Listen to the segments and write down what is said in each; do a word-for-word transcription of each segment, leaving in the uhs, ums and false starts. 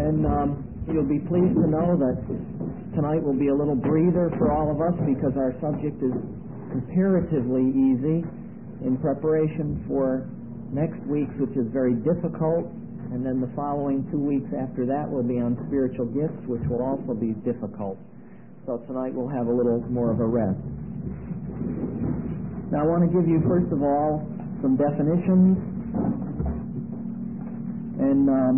And um, you'll be pleased to know that tonight will be a little breather for all of us because our subject is comparatively easy in preparation for next week's, which is very difficult, and then the following two weeks after that will be on spiritual gifts, which will also be difficult. So tonight we'll have a little more of a rest. Now I want to give you, first of all, some definitions, and um,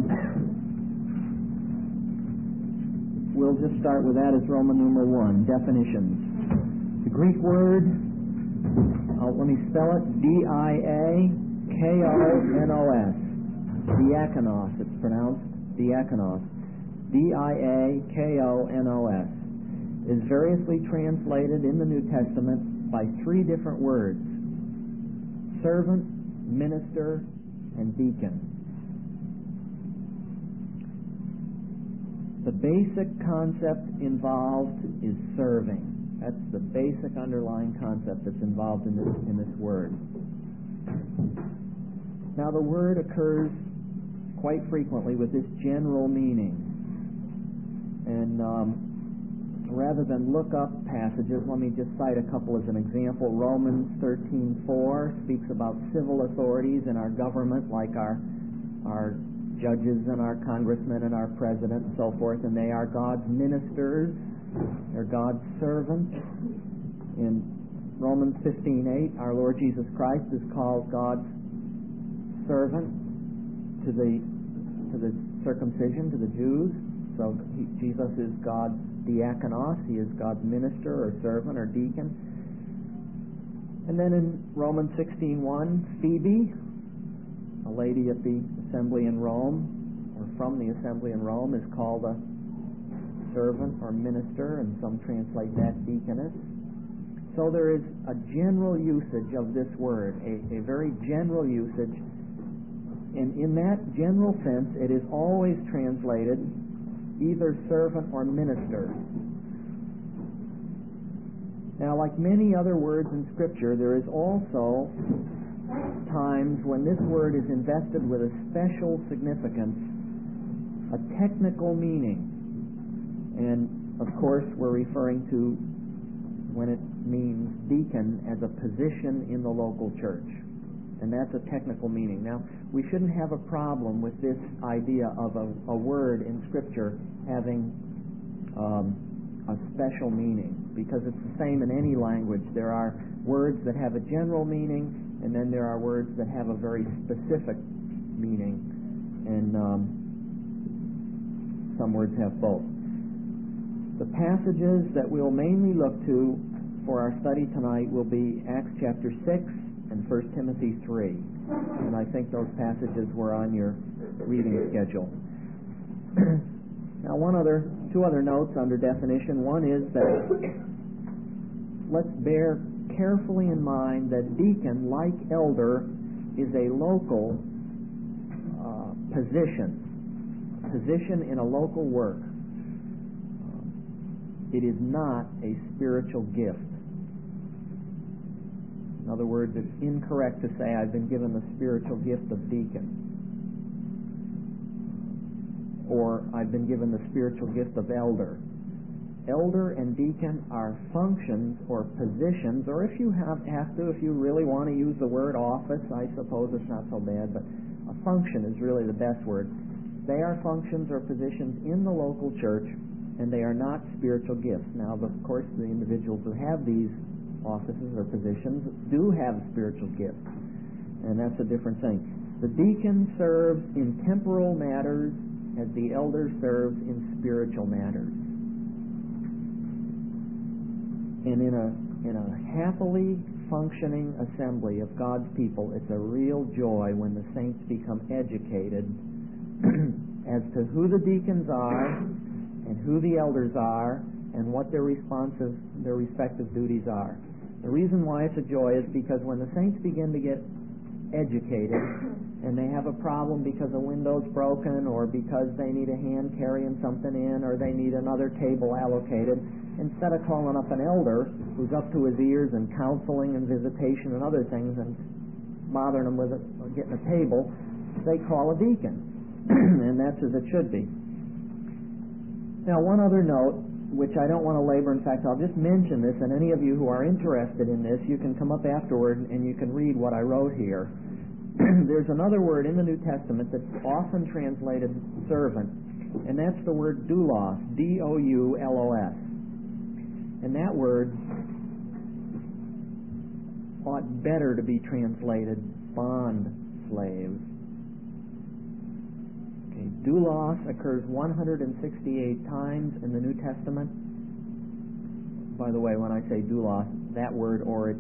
we'll just start with that as Roman numeral one, definitions. The Greek word, uh, let me spell it, D I A K O N O S, diakonos, it's pronounced diakonos, D I A K O N O S, is variously translated in the New Testament by three different words: servant, minister, and deacon. The basic concept involved is serving. That's the basic underlying concept that's involved in this, in this word. Now the word occurs quite frequently with this general meaning. And um, rather than look up passages, let me just cite a couple as an example. Romans thirteen four speaks about civil authorities in our government, like our our judges and our congressmen and our president and so forth, and they are God's ministers, they're God's servants. In Romans fifteen eight, our Lord Jesus Christ is called God's servant to the to the circumcision, to the Jews. So he, Jesus is God's diakonos, he is God's minister or servant or deacon. And then in Romans sixteen one, Phoebe, a lady at the assembly in Rome, or from the assembly in Rome, is called a servant or minister, and some translate that deaconess. So there is a general usage of this word, a, a very general usage, and in that general sense it is always translated either servant or minister. Now, like many other words in Scripture, there is also times when this word is invested with a special significance, a technical meaning. And, of course, we're referring to when it means deacon as a position in the local church. And that's a technical meaning. Now, we shouldn't have a problem with this idea of a, a word in Scripture having um, a special meaning, because it's the same in any language. There are words that have a general meaning, and then there are words that have a very specific meaning, and um, some words have both. The passages that we'll mainly look to for our study tonight will be Acts chapter six and First Timothy three, and I think those passages were on your reading schedule. Now, one other, two other notes under definition. One is that let's bear carefully in mind that deacon, like elder, is a local uh, position, position in a local work. It is not a spiritual gift. In other words, it's incorrect to say I've been given the spiritual gift of deacon, or I've been given the spiritual gift of elder. Elder and deacon are functions or positions, or if you have, have to, if you really want to use the word office, I suppose it's not so bad, but a function is really the best word. They are functions or positions in the local church, and they are not spiritual gifts. Now, of course, the individuals who have these offices or positions do have spiritual gifts, and that's a different thing. The deacon serves in temporal matters as the elder serves in spiritual matters. And in a in a happily functioning assembly of God's people, it's a real joy when the saints become educated as to who the deacons are and who the elders are and what their responsive their respective duties are. The reason why it's a joy is because when the saints begin to get educated and they have a problem because a window's broken, or because they need a hand carrying something in, or they need another table allocated, instead of calling up an elder who's up to his ears in counseling and visitation and other things and bothering them with it, getting a table, they call a deacon. And that's as it should be. Now, one other note, which I don't want to labor. In fact, I'll just mention this, and any of you who are interested in this, you can come up afterward and you can read what I wrote here. There's another word in the New Testament that's often translated servant, and that's the word doulos, D O U L O S. And that word ought better to be translated bond slave. Okay, doulos occurs one hundred sixty-eight times in the New Testament. By the way, when I say doulos, that word or its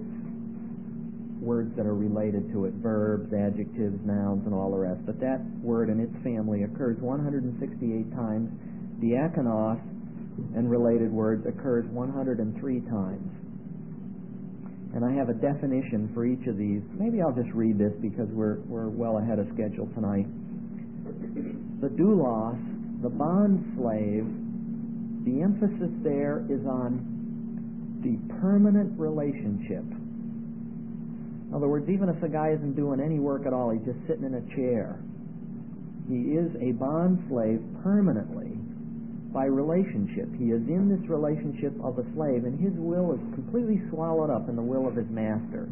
words that are related to it, verbs, adjectives, nouns, and all the rest. But that word and its family occurs one hundred sixty-eight times. Diakonos and related words occurs one hundred three times. And I have a definition for each of these. Maybe I'll just read this because we're we're well ahead of schedule tonight. The doulos, the bond slave, the emphasis there is on the permanent relationship. In other words, even if the guy isn't doing any work at all, he's just sitting in a chair, he is a bond slave permanently by relationship. He is in this relationship of a slave, and his will is completely swallowed up in the will of his master.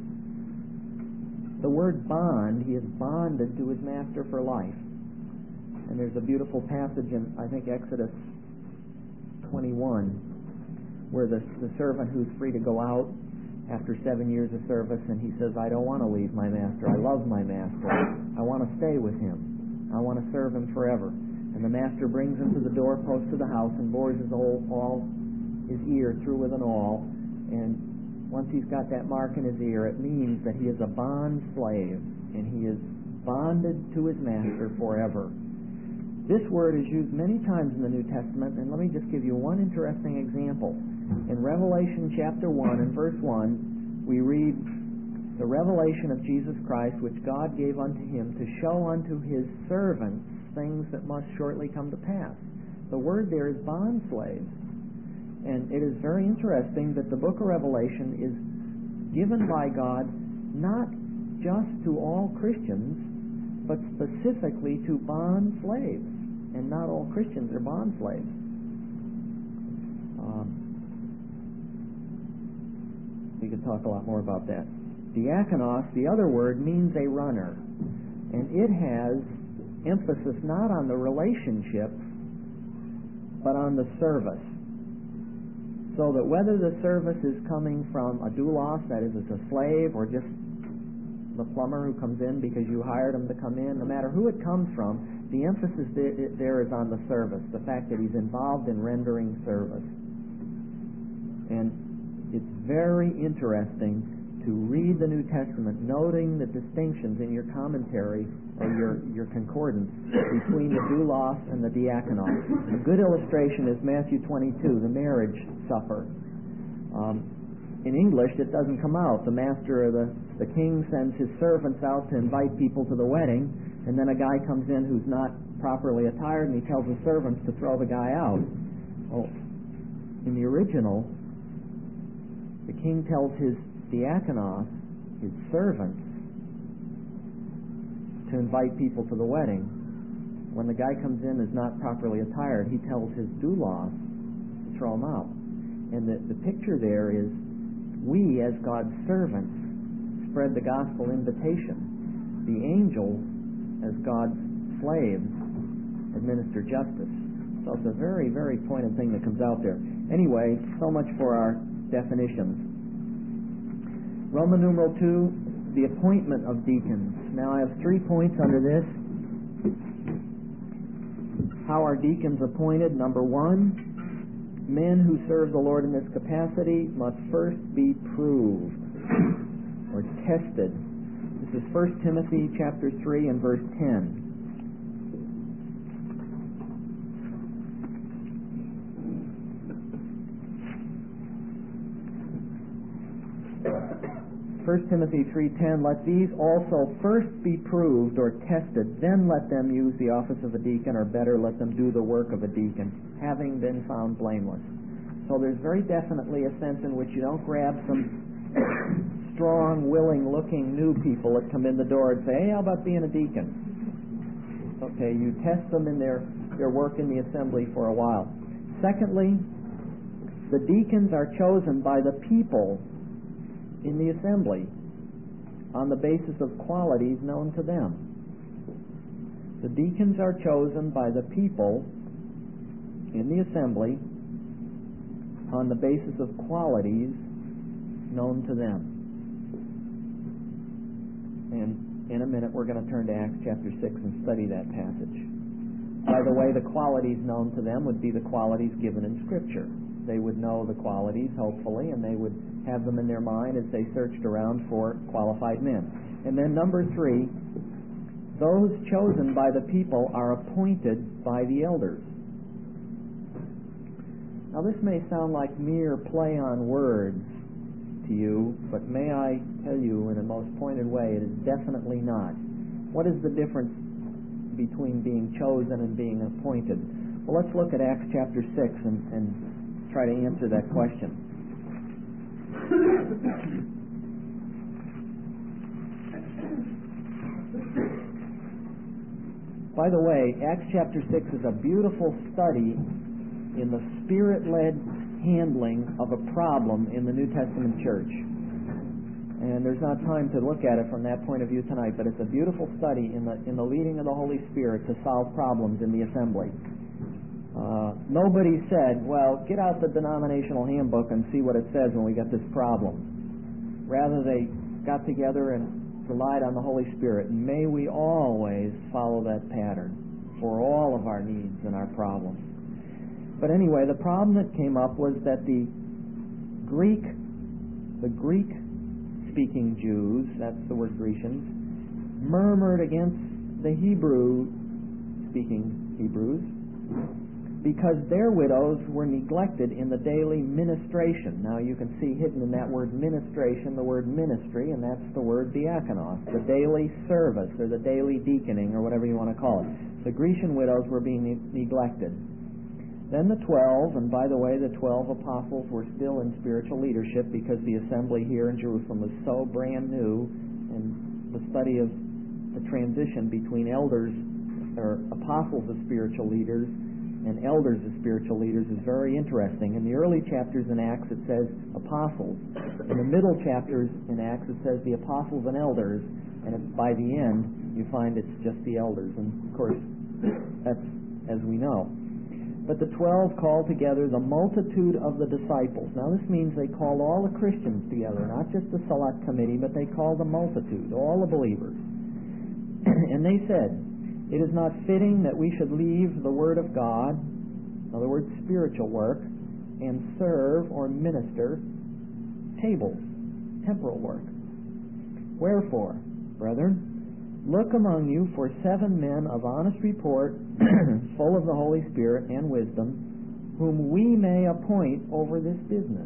The word bond, he is bonded to his master for life. And there's a beautiful passage in, I think, Exodus twenty-one, where the, the servant who's free to go out after seven years of service, and he says, I don't want to leave my master. I love my master. I want to stay with him. I want to serve him forever. And the master brings him to the doorpost of the house and bores his old, all his ear through with an awl. And once he's got that mark in his ear, it means that he is a bond slave, and he is bonded to his master forever. This word is used many times in the New Testament, and let me just give you one interesting example. In Revelation chapter one and verse one, we read the revelation of Jesus Christ, which God gave unto him to show unto his servants things that must shortly come to pass. The word there is bond slave. And it is very interesting that the book of Revelation is given by God not just to all Christians, but specifically to bond slaves. And not all Christians are bond slaves. Um, we could talk a lot more about that. Diakonos, the other word, means a runner. And it has emphasis not on the relationship, but on the service. So that whether the service is coming from a doulos, that is, it's a slave, or just the plumber who comes in because you hired him to come in, no matter who it comes from, the emphasis there is on the service, the fact that he's involved in rendering service. And it's very interesting to read the New Testament, noting the distinctions in your commentary or your, your concordance between the doulos and the diakonos. A good illustration is Matthew twenty-two, the marriage supper. Um, in English, it doesn't come out. The master or the, the king sends his servants out to invite people to the wedding, and then a guy comes in who's not properly attired, and he tells the servants to throw the guy out. Well, in the original, the king tells his diakonos, his servants, to invite people to the wedding. When the guy comes in and is not properly attired, he tells his doulos to throw him out. And the, the picture there is we, as God's servants, spread the gospel invitation. The angels, as God's slaves, administer justice. So it's a very, very pointed thing that comes out there. Anyway, so much for our definitions. Roman numeral two, the appointment of deacons. Now I have three points under this. How are deacons appointed? Number one, men who serve the Lord in this capacity must first be proved or tested. This is First Timothy chapter three and verse ten. First Timothy three ten, let these also first be proved or tested, then let them use the office of a deacon, or better, let them do the work of a deacon, having been found blameless. So there's very definitely a sense in which you don't grab some strong, willing-looking new people that come in the door and say, hey, how about being a deacon? Okay, you test them in their, their work in the assembly for a while. Secondly, the deacons are chosen by the people in the assembly on the basis of qualities known to them. The deacons are chosen by the people in the assembly on the basis of qualities known to them. And in a minute we're going to turn to Acts chapter six and study that passage. By the way, the qualities known to them would be the qualities given in Scripture. They would know the qualities, hopefully, and they would have them in their mind as they searched around for qualified men. And then number three, those chosen by the people are appointed by the elders. Now this may sound like mere play on words to you, but may I tell you in a most pointed way, it is definitely not. What is the difference between being chosen and being appointed? Well, let's look at Acts chapter six and, and try to answer that question. By the way, Acts chapter six is a beautiful study in the Spirit-led handling of a problem in the New Testament church. And there's not time to look at it from that point of view tonight, but it's a beautiful study in the in the leading of the Holy Spirit to solve problems in the assembly. Uh, nobody said, well, get out the denominational handbook and see what it says when we get this problem. Rather, they got together and relied on the Holy Spirit. And may we always follow that pattern for all of our needs and our problems. But anyway, the problem that came up was that the Greek, the Greek-speaking Jews, that's the word Grecians, murmured against the Hebrew-speaking Hebrews because their widows were neglected in the daily ministration. Now you can see hidden in that word ministration the word ministry, and that's the word diakonos, the daily service or the daily deaconing or whatever you want to call it. The Grecian widows were being ne- neglected. Then the twelve, and by the way, the twelve apostles were still in spiritual leadership because the assembly here in Jerusalem was so brand new, and the study of the transition between elders, or apostles as spiritual leaders, and elders as spiritual leaders is very interesting. In the early chapters in Acts it says apostles. In the middle chapters in Acts it says the apostles and elders, and by the end you find it's just the elders. And of course, that's as we know. But the twelve called together the multitude of the disciples. Now this means they called all the Christians together, not just the select committee, but they called the multitude, all the believers. And they said, it is not fitting that we should leave the Word of God, in other words, spiritual work, and serve or minister tables, temporal work. Wherefore, brethren, look among you for seven men of honest report, full of the Holy Spirit and wisdom, whom we may appoint over this business.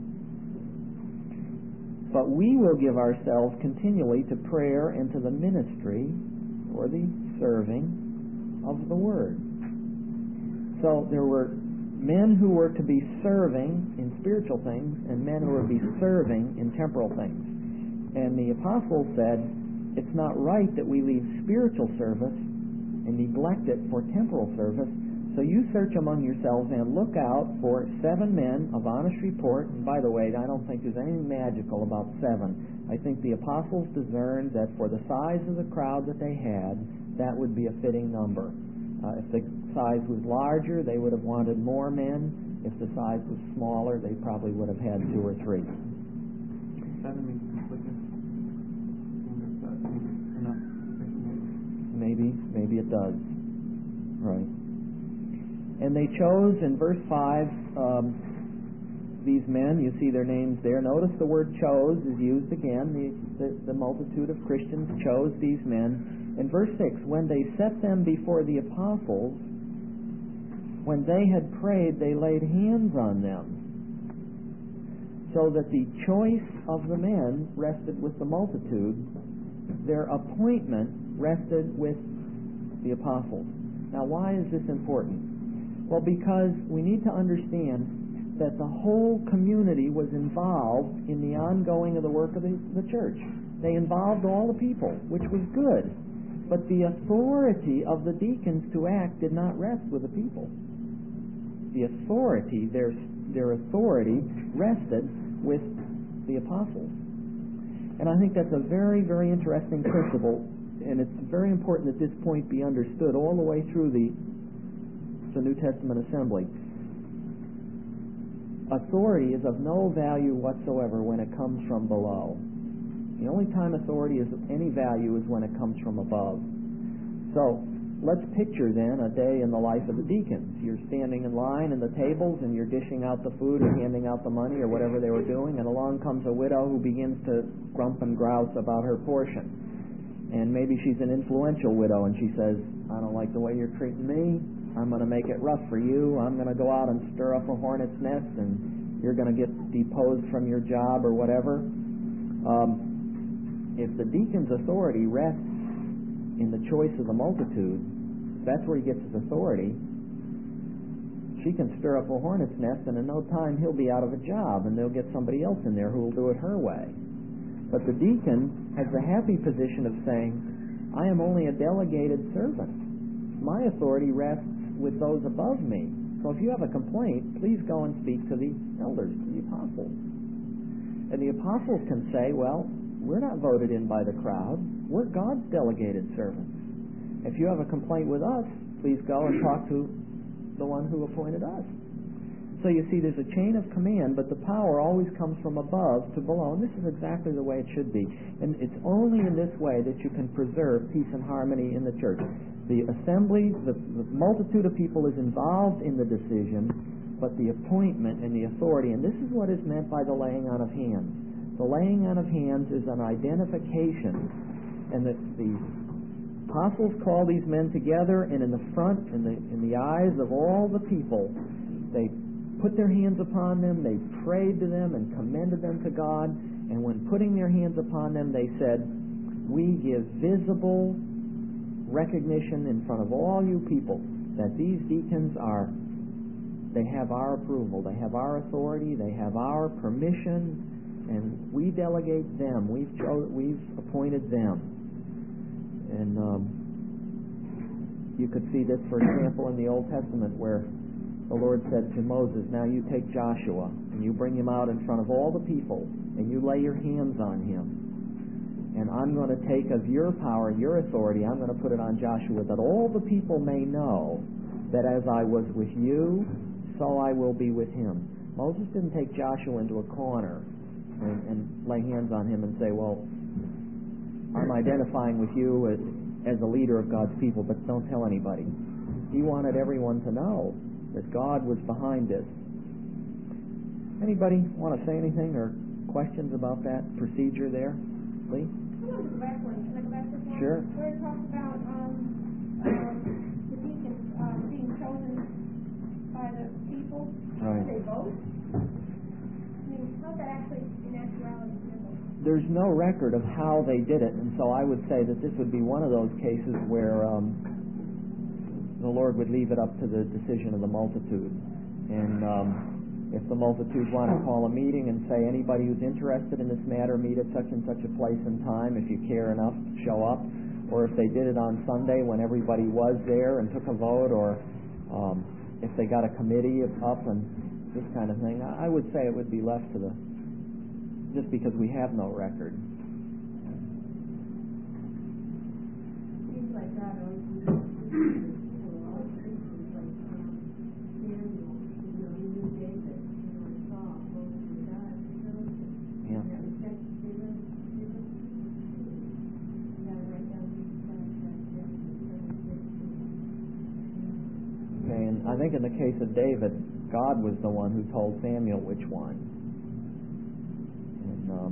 But we will give ourselves continually to prayer and to the ministry, or the serving, of the Word. So there were men who were to be serving in spiritual things and men who were to be serving in temporal things. And the apostles said, it's not right that we leave spiritual service and neglect it for temporal service. So you search among yourselves and look out for seven men of honest report. And by the way, I don't think there's anything magical about seven. I think the apostles discerned that for the size of the crowd that they had, that would be a fitting number. Uh, if the size was larger, they would have wanted more men. If the size was smaller, they probably would have had two or three. Seven means completeness. Maybe, maybe it does. Right. And they chose in verse five um, these men. You see their names there. Notice the word chose is used again. The, the, the multitude of Christians chose these men. In verse six, when they set them before the apostles, when they had prayed, they laid hands on them, so that the choice of the men rested with the multitude. Their appointment rested with the apostles. Now, why is this important? Well, because we need to understand that the whole community was involved in the ongoing of the work of the, the church. They involved all the people, which was good. But the authority of the deacons to act did not rest with the people. the authority, their, their authority rested with the apostles. And I think that's a very, very interesting principle, and it's very important that this point be understood all the way through the, the New Testament assembly. Authority is of no value whatsoever when it comes from below. The only time authority is of any value is when it comes from above. So, let's picture then a day in the life of the deacons. You're standing in line in the tables and you're dishing out the food or handing out the money or whatever they were doing, and along comes a widow who begins to grump and grouse about her portion. And maybe she's an influential widow and she says, I don't like the way you're treating me. I'm going to make it rough for you. I'm going to go out and stir up a hornet's nest and you're going to get deposed from your job or whatever. Um, if the deacon's authority rests in the choice of the multitude, that's where he gets his authority. She can stir up a hornet's nest, and in no time he'll be out of a job, and they'll get somebody else in there who will do it her way. But the deacon has the happy position of saying, I am only a delegated servant. My authority rests with those above me. So if you have a complaint, please go and speak to the elders, to the apostles. And the apostles can say, well, we're not voted in by the crowd. We're God's delegated servants. If you have a complaint with us, please go and talk to the one who appointed us. So you see, there's a chain of command, but the power always comes from above to below, and this is exactly the way it should be. And it's only in this way that you can preserve peace and harmony in the church. The assembly, the, the multitude of people is involved in the decision, but the appointment and the authority, and this is what is meant by the laying on of hands. The laying on of hands is an identification, and the, the apostles call these men together, and in the front, in the, in the eyes of all the people, they put their hands upon them, they prayed to them and commended them to God, and when putting their hands upon them, they said, we give visible recognition in front of all you people that these deacons are, they have our approval, they have our authority, they have our permission, and we delegate them. We've cho- we've appointed them. And um, you could see this, for example, in the Old Testament, where the Lord said to Moses, now you take Joshua, and you bring him out in front of all the people, and you lay your hands on him. And I'm going to take of your power and your authority, I'm going to put it on Joshua, that all the people may know that as I was with you, so I will be with him. Moses didn't take Joshua into a corner And, and lay hands on him and say, well, I'm identifying with you as, as a leader of God's people, but don't tell anybody. He wanted everyone to know that God was behind this. Anybody want to say anything or questions about that procedure there? Lee? Can I go back one? Can I go back to one? Sure. Where it talks about um, um, the deacons uh, being chosen by the people. Right. Do they vote? I mean, how's that actually in actuality? There's no record of how they did it, and so I would say that this would be one of those cases where um, the Lord would leave it up to the decision of the multitude. And um, if the multitude want to call a meeting and say, anybody who's interested in this matter, meet at such and such a place and time, if you care enough, show up. Or if they did it on Sunday when everybody was there and took a vote, or um, if they got a committee up and this kind of thing, I would say it would be left to the, just because we have no record. Seems like God always Yeah. Okay, and I think in the case of David, God was the one who told Samuel which one. And um,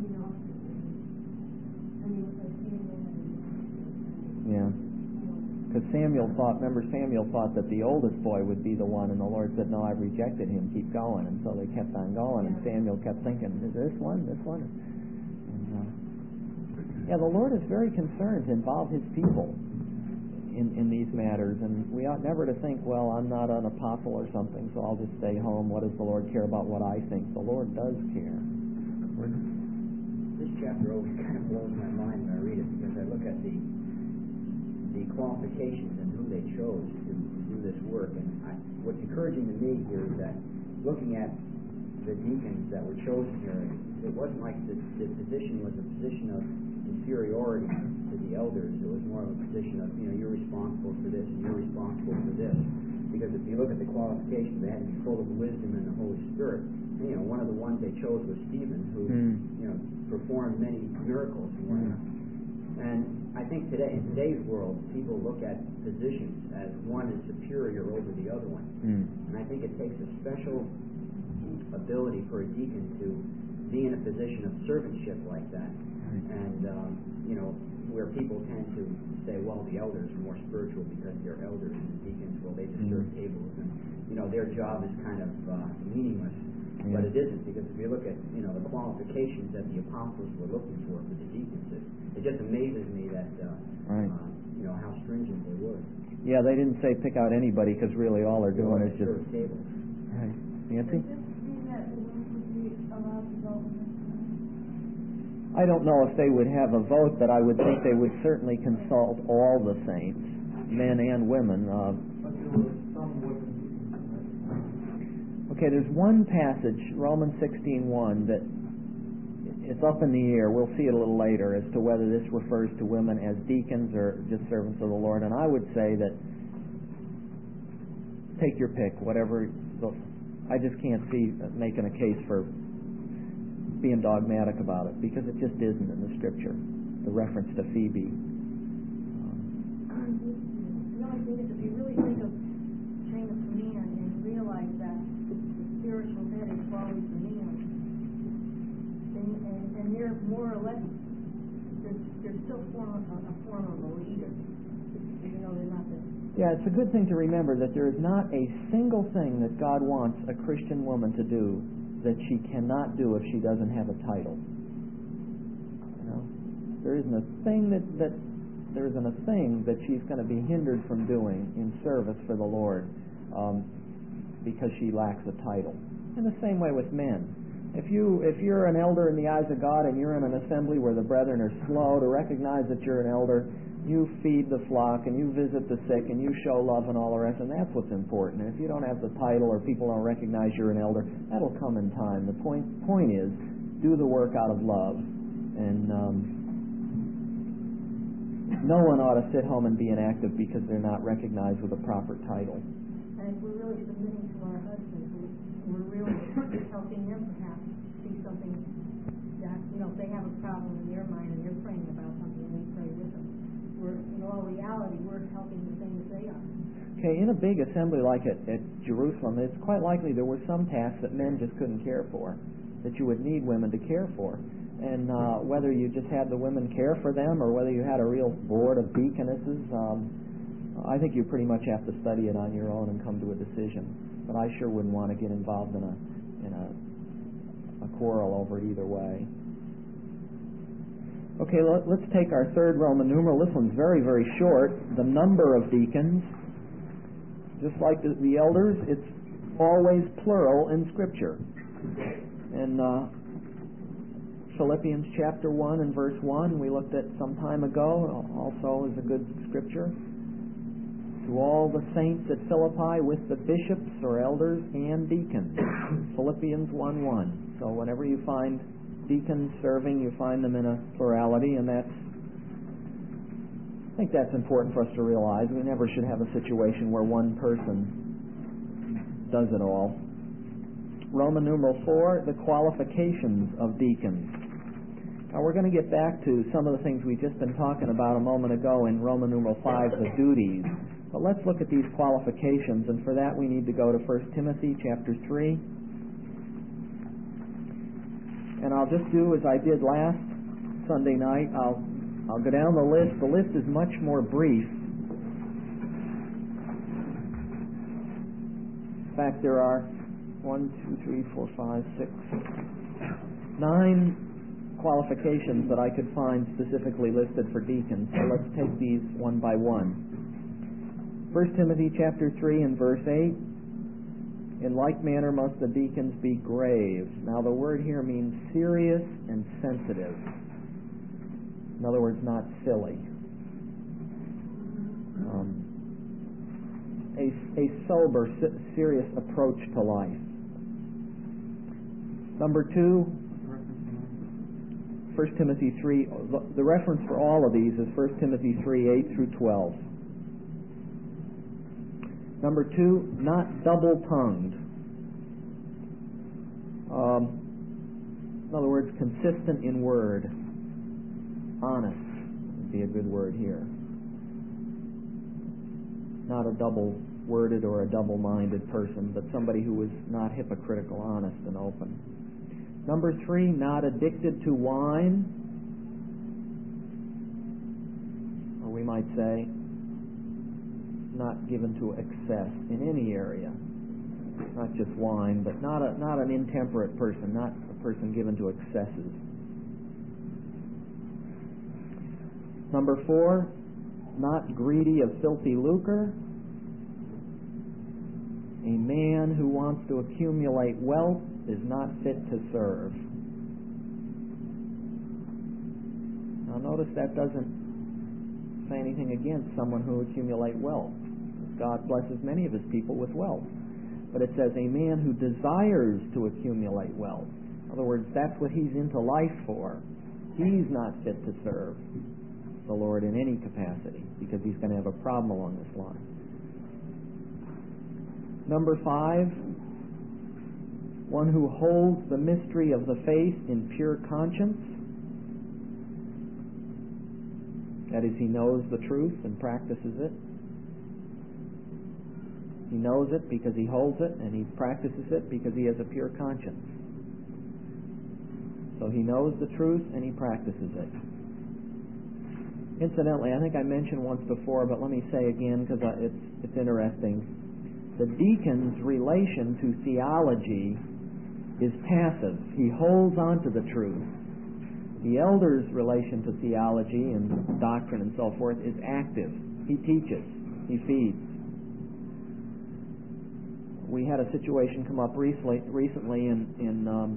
yeah, because Samuel thought, remember Samuel thought that the oldest boy would be the one, and the Lord said, no, I've rejected him, keep going. And so they kept on going, and Samuel kept thinking, is this one, this one? And, uh, yeah, the Lord is very concerned to involve His people in, in these matters, and we ought never to think, well, I'm not an apostle or something, so I'll just stay home. What does the Lord care about what I think? The Lord does care. This chapter always kind of blows my mind when I read it, because I look at the the qualifications and who they chose to do do this work. And I, what's encouraging to me here is that looking at the deacons that were chosen here, it wasn't like the, the position was a position of inferiority to the elders. It was more of a position of, you know, you're responsible for this and you're responsible for this. Because if you look at the qualifications, they had to be full of wisdom and the Holy Spirit. And, you know, one of the ones they chose was Stephen, who, mm. you know, performed many miracles and whatnot. Mm. And I think today, in today's world, people look at positions as one is superior over the other one. Mm. And I think it takes a special ability for a deacon to be in a position of servantship like that. Right. And, um, you know, where people tend to say, well, the elders are more spiritual because they're elders, and the deacons, well, they just mm. serve tables, and, you know, their job is kind of uh, meaningless. Yeah. But it isn't, because if you look at, you know, the qualifications that the apostles were looking for for the deacons, it, it just amazes me that, uh, right. uh, you know, how stringent they were. Yeah, they didn't say pick out anybody, because really all they're doing is just... tables. Right. Nancy? I don't know if they would have a vote, but I would think they would certainly consult all the saints, men and women. Uh, okay, there's one passage, Romans sixteen one, that it's up in the air. We'll see it a little later as to whether this refers to women as deacons or just servants of the Lord. And I would say that take your pick, whatever. I just can't see making a case for being dogmatic about it, because it just isn't in the Scripture, the reference to Phoebe. Um, the only thing is, if you really think of chain of command and realize that the spiritual head is always the man, and, and, and they're more or less, they're, they're still form of, a form of a leader, even though they're not the... Yeah, it's a good thing to remember that there is not a single thing that God wants a Christian woman to do that she cannot do if she doesn't have a title. You know, there isn't a thing that, that there isn't a thing that she's going to be hindered from doing in service for the Lord um, because she lacks a title. In the same way with men. If you if you're an elder in the eyes of God and you're in an assembly where the brethren are slow to recognize that you're an elder, you feed the flock and you visit the sick and you show love and all the rest, and that's what's important. And if you don't have the title or people don't recognize you're an elder, that'll come in time. The point point is, do the work out of love. And um, no one ought to sit home and be inactive because they're not recognized with a proper title. And if we're really submitting to our husbands, we're really helping them perhaps see something that, you know, if they have a problem in their mind and they're praying about something and we pray with them. We're, in all reality, we're helping the same as they are. Okay, in a big assembly like at, at Jerusalem, it's quite likely there were some tasks that men just couldn't care for, that you would need women to care for. And uh, whether you just had the women care for them or whether you had a real board of deaconesses, um, I think you pretty much have to study it on your own and come to a decision. But I sure wouldn't want to get involved in a in a, a quarrel over it either way. Okay, let, let's take our third Roman numeral. This one's very, very short. The number of deacons, just like the, the elders, it's always plural in Scripture. In uh, Philippians chapter one and verse one, we looked at some time ago, also is a good Scripture. To all the saints at Philippi with the bishops or elders and deacons. Philippians one one. So whenever you find deacons serving, you find them in a plurality, and that's, I think that's important for us to realize. We never should have a situation where one person does it all. Roman numeral four, the qualifications of deacons. Now we're going to get back to some of the things we've just been talking about a moment ago in Roman numeral five, the duties. But let's look at these qualifications, and for that we need to go to First Timothy chapter three. And I'll just do as I did last Sunday night. I'll I'll go down the list. The list is much more brief. In fact, there are one, two, three, four, five, six, nine qualifications that I could find specifically listed for deacons. So let's take these one by one. First Timothy chapter three and verse eight. In like manner must the deacons be grave. Now the word here means serious and sensitive. In other words, not silly. Um, a, a sober, serious approach to life. Number two, First Timothy three, the reference for all of these is First Timothy three, eight through twelve. Number two, not double-tongued. Um, in other words, consistent in word. Honest would be a good word here. Not a double-worded or a double-minded person, but somebody who is not hypocritical, honest, and open. Number three, not addicted to wine, or we might say, not given to excess in any area. Not just wine, but not a not an intemperate person, not a person given to excesses. Number four, not greedy of filthy lucre. A man who wants to accumulate wealth is not fit to serve. Now notice that doesn't say anything against someone who accumulates wealth. God blesses many of his people with wealth. But it says a man who desires to accumulate wealth. In other words, that's what he's into life for. He's not fit to serve the Lord in any capacity because he's going to have a problem along this line. Number five, one who holds the mystery of the faith in pure conscience. That is, he knows the truth and practices it. He knows it because he holds it, and he practices it because he has a pure conscience. So he knows the truth and he practices it. Incidentally, I think I mentioned once before, but let me say again because it's, it's interesting. The deacon's relation to theology is passive. He holds on to the truth. The elder's relation to theology and doctrine and so forth is active. He teaches. He feeds. We had a situation come up recently, recently in, in um,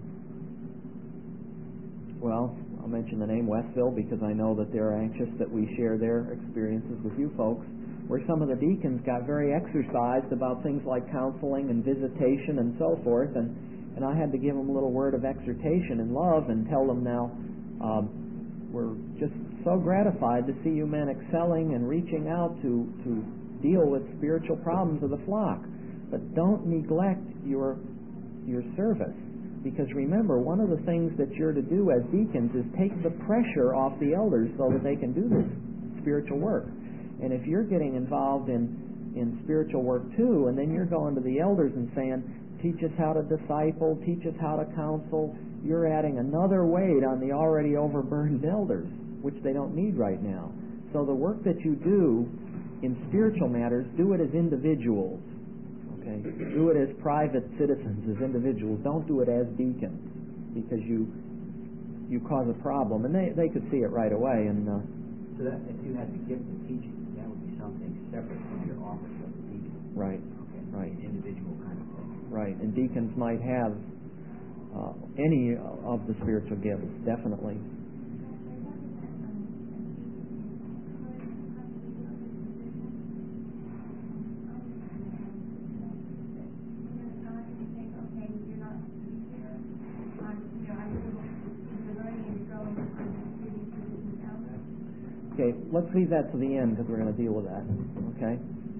well, I'll mention the name Westville because I know that they're anxious that we share their experiences with you folks, where some of the deacons got very exercised about things like counseling and visitation and so forth, and, and I had to give them a little word of exhortation and love and tell them now, um, we're just so gratified to see you men excelling and reaching out to, to deal with spiritual problems of the flock. But don't neglect your your service. Because remember, one of the things that you're to do as deacons is take the pressure off the elders so that they can do this spiritual work. And if you're getting involved in, in spiritual work too, and then you're going to the elders and saying, teach us how to disciple, teach us how to counsel, you're adding another weight on the already overburdened elders, which they don't need right now. So the work that you do in spiritual matters, do it as individuals. Okay? Do it as private citizens, as individuals. Don't do it as deacons, because you you cause a problem. And they, they could see it right away. And uh, so that if you had the gift of teaching, that would be something separate from your office as a deacon. Right. Okay. Right. An individual kind of thing. Right. And deacons might have uh, any of the spiritual gifts, definitely. Okay, let's leave that to the end because we're going to deal with that. Okay.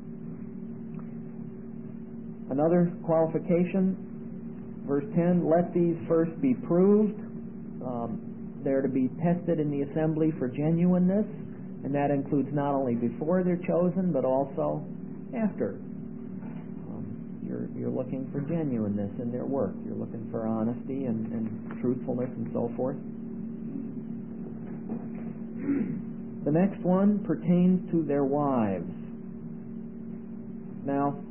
Another qualification, verse ten, let these first be proved. Um, they're to be tested in the assembly for genuineness, and that includes not only before they're chosen, but also after. Um, you're, you're looking for genuineness in their work. You're looking for honesty and, and truthfulness and so forth. The next one pertains to their wives. Now,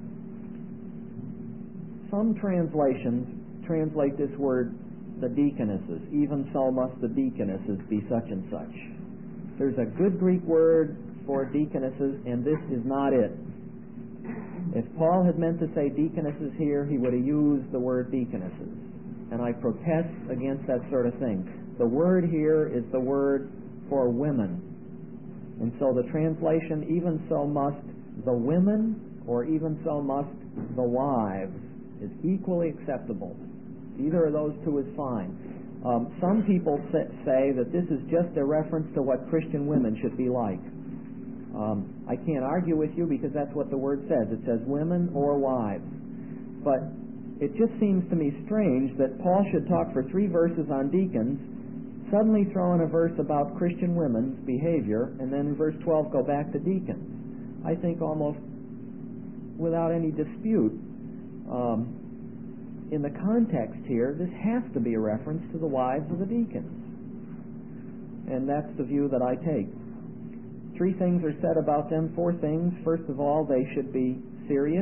some translations translate this word the deaconesses. Even so must the deaconesses be such and such. There's a good Greek word for deaconesses, and this is not it. If Paul had meant to say deaconesses here, he would have used the word deaconesses. And I protest against that sort of thing. The word here is the word for women. And so the translation, even so must the women or even so must the wives, is equally acceptable. Either of those two is fine. Um, some people say that this is just a reference to what Christian women should be like. Um, I can't argue with you because that's what the word says. It says women or wives. But it just seems to me strange that Paul should talk for three verses on deacons, suddenly throw in a verse about Christian women's behavior, and then in verse twelve go back to deacons. I think almost without any dispute, um, in the context here, this has to be a reference to the wives of the deacons. And that's the view that I take. Three things are said about them, four things. First of all, they should be serious.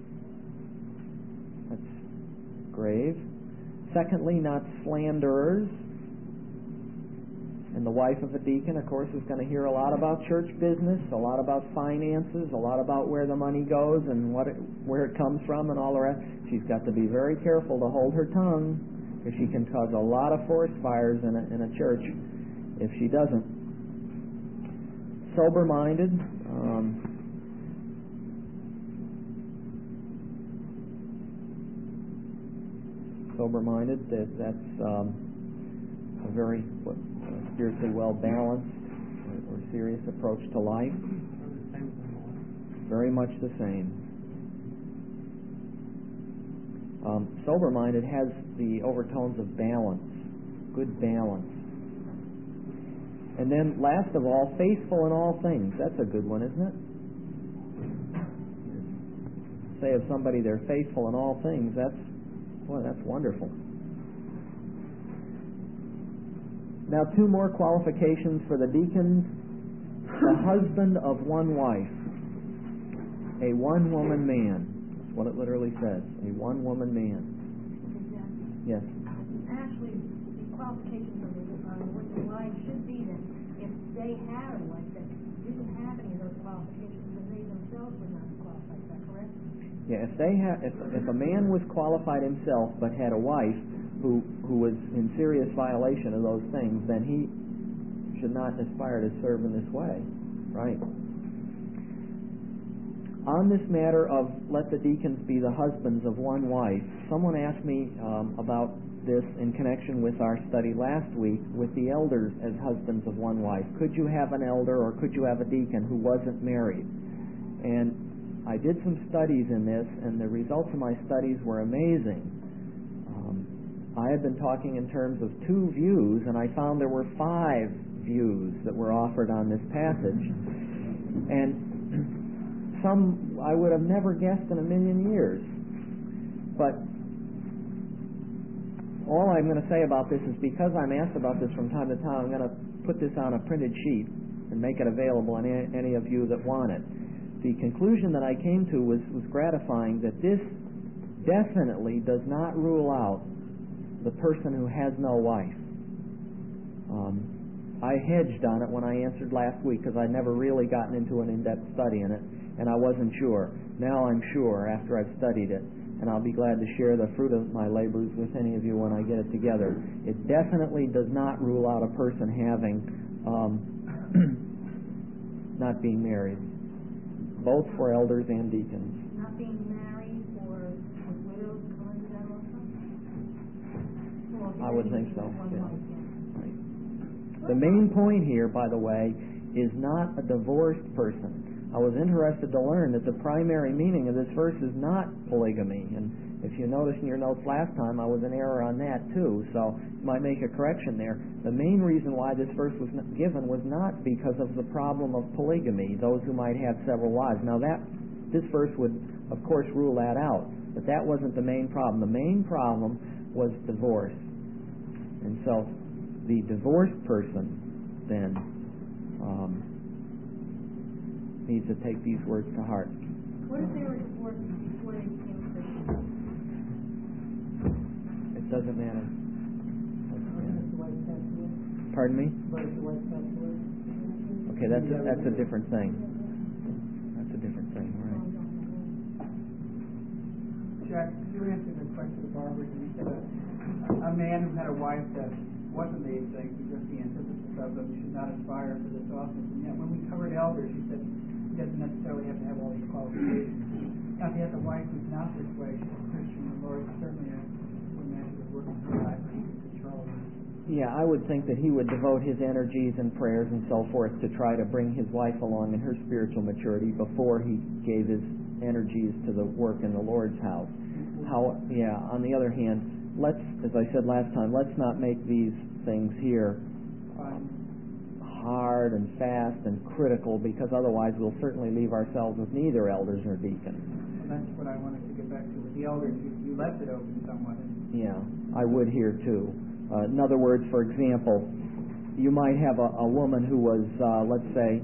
That's grave. Secondly, not slanderers. And the wife of a deacon, of course, is going to hear a lot about church business, a lot about finances, a lot about where the money goes and what it, where it comes from and all the rest. She's got to be very careful to hold her tongue, because she can cause a lot of forest fires in a, in a church if she doesn't. Sober-minded. Um, sober-minded, that, that's um, a very what, uh, spiritually well-balanced or, or serious approach to life. Very much the same. Um, sober-minded has the overtones of balance, good balance. And then, last of all, faithful in all things. That's a good one, isn't it? Say of somebody they're faithful in all things. That's, boy, that's wonderful. Now, two more qualifications for the deacons. The husband of one wife. A one-woman man. That's what it literally says. A one-woman man. Yes. Actually, the qualifications of the, uh, what the wife should be then, if they had a wife that didn't have any of those qualifications, then they themselves would not be qualified. Is that correct? Yeah, if they ha- if if a man was qualified himself but had a wife who who was in serious violation of those things, then he should not aspire to serve in this way. Right. On this matter of let the deacons be the husbands of one wife, someone asked me um, about this in connection with our study last week with the elders as husbands of one wife. Could you have an elder or could you have a deacon who wasn't married? And I did some studies in this, and the results of my studies were amazing. Um, I had been talking in terms of two views, and I found there were five views that were offered on this passage. And some I would have never guessed in a million years. But all I'm going to say about this is because I'm asked about this from time to time, I'm going to put this on a printed sheet and make it available to any of you that want it. The conclusion that I came to was, was gratifying, that this definitely does not rule out the person who has no wife. Um, I hedged on it when I answered last week because I'd never really gotten into an in-depth study in it, and I wasn't sure. Now I'm sure after I've studied it, and I'll be glad to share the fruit of my labors with any of you when I get it together. It definitely does not rule out a person having, um, not being married, both for elders and deacons. Not being married or with widows come into that also? Well, I would think so, one yeah. wife, yeah. Right. The main point here, by the way, is not a divorced person. I was interested to learn that the primary meaning of this verse is not polygamy. And if you noticed in your notes last time, I was in error on that too, so you might make a correction there. The main reason why this verse was given was not because of the problem of polygamy, those who might have several wives. Now that, this verse would, of course, rule that out, but that wasn't the main problem. The main problem was divorce. And so the divorced person then um, needs to take these words to heart. What if they were divorced before they became Christians? It doesn't matter. Doesn't matter. Pardon me? Okay, that's a, that's a different thing. That's a different thing, right? Jack, you answered the question of Barbara, and you said a, a man who had a wife that wasn't the exact, just the antithesis of them, should not aspire for this office. And yet when we covered elders, you said he doesn't necessarily have to have all these qualifications. Now, if he has a wife who's not this way, she's a Christian, the Lord certainly would imagine the work in her life, or he can control her. Yeah, I would think that he would devote his energies and prayers and so forth to try to bring his wife along in her spiritual maturity before he gave his energies to the work in the Lord's house. How? Yeah. On the other hand, let's, as I said last time, let's not make these things here um, hard and fast and critical, because otherwise we'll certainly leave ourselves with neither elders nor deacons. Well, that's what I wanted to get back to with the elders. You, you left it open somewhat. Yeah, I would here too. Uh, in other words, for example, you might have a, a woman who was, uh, let's say,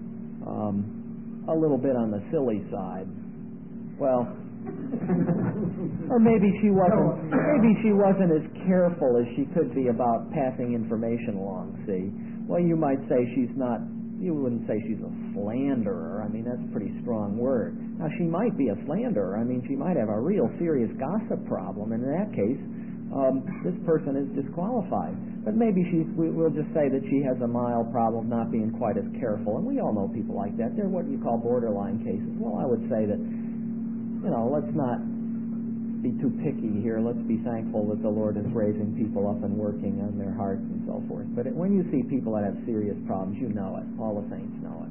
um, a little bit on the silly side. Well, or maybe she wasn't. Maybe she wasn't as careful as she could be about passing information along. See, well, you might say she's not. You wouldn't say she's a slanderer. I mean, that's a pretty strong word. Now, she might be a slanderer. I mean, she might have a real serious gossip problem, and in that case, um, this person is disqualified. But maybe she's. We, we'll just say that she has a mild problem of not being quite as careful, and we all know people like that. They're what you call borderline cases. Well, I would say that, you know, let's not be too picky here. Let's be thankful that the Lord is raising people up and working on their hearts and so forth. But it, when you see people that have serious problems, you know it. All the saints know it.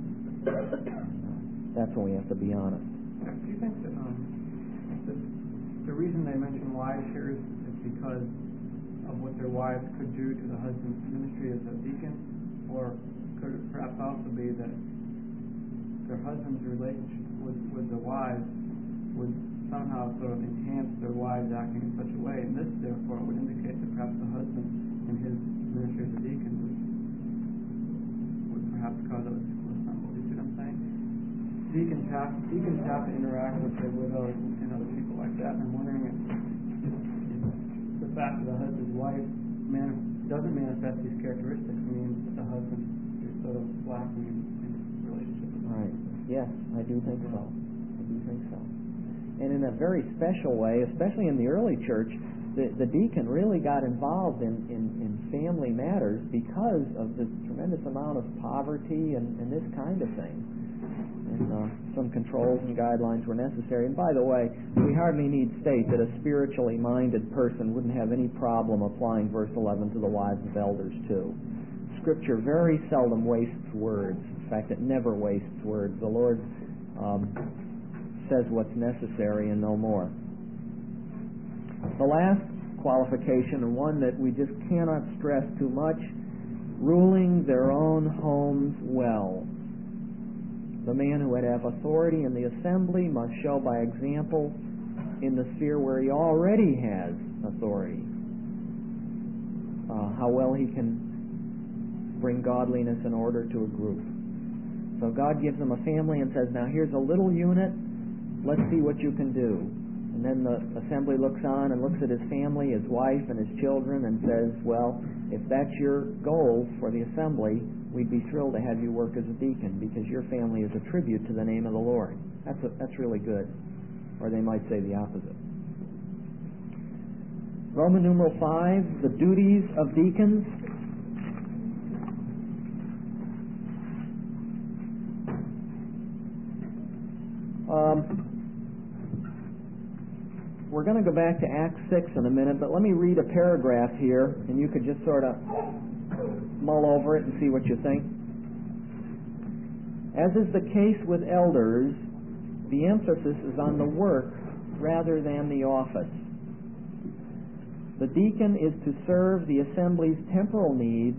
That's when we have to be honest. Do you think that um, the, the reason they mention wives here is, is because of what their wives could do to the husband's ministry as a deacon? Or could it perhaps also be that their husband's relationship with, with the wives would somehow sort of enhance their wives acting in such a way, and this therefore would indicate that perhaps the husband in his ministry as a deacon would, would perhaps cause others to stumble. You see what I'm saying? Deacons have deacons have to interact with their widows and, and other people like that. And I'm wondering if, if the fact that the husband's wife man, doesn't manifest these characteristics means that the husband is sort of lacking in, in his relationship with them. Right. Yes, I do think so. I do think so. And in a very special way, especially in the early church, the, the deacon really got involved in, in, in family matters because of the tremendous amount of poverty and, and this kind of thing. And uh, some controls and guidelines were necessary. And by the way, we hardly need state that a spiritually minded person wouldn't have any problem applying verse eleven to the wives of elders too. Scripture very seldom wastes words. In fact, it never wastes words. The Lord um, says what's necessary and no more. The last qualification, and one that we just cannot stress too much, ruling their own homes well. The man who would have authority in the assembly must show by example in the sphere where he already has authority uh, how well he can bring godliness and order to a group. So God gives him a family and says, now here's a little unit. Let's see what you can do. And then the assembly looks on and looks at his family, his wife, and his children, and says, well, if that's your goal for the assembly, we'd be thrilled to have you work as a deacon because your family is a tribute to the name of the Lord. That's a, that's really good. Or they might say the opposite. Roman numeral five, the duties of deacons. Um, we're going to go back to Acts six in a minute, but let me read a paragraph here, and you could just sort of mull over it and see what you think. As is the case with elders, the emphasis is on the work rather than the office. The deacon is to serve the assembly's temporal needs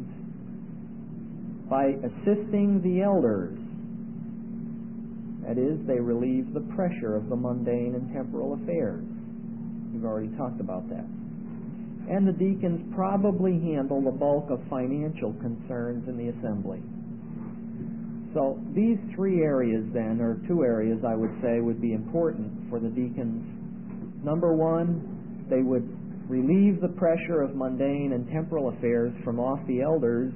by assisting the elders. That is, they relieve the pressure of the mundane and temporal affairs. We've already talked about that. And the deacons probably handle the bulk of financial concerns in the assembly. So these three areas then, or two areas I would say, would be important for the deacons. Number one, they would relieve the pressure of mundane and temporal affairs from off the elders,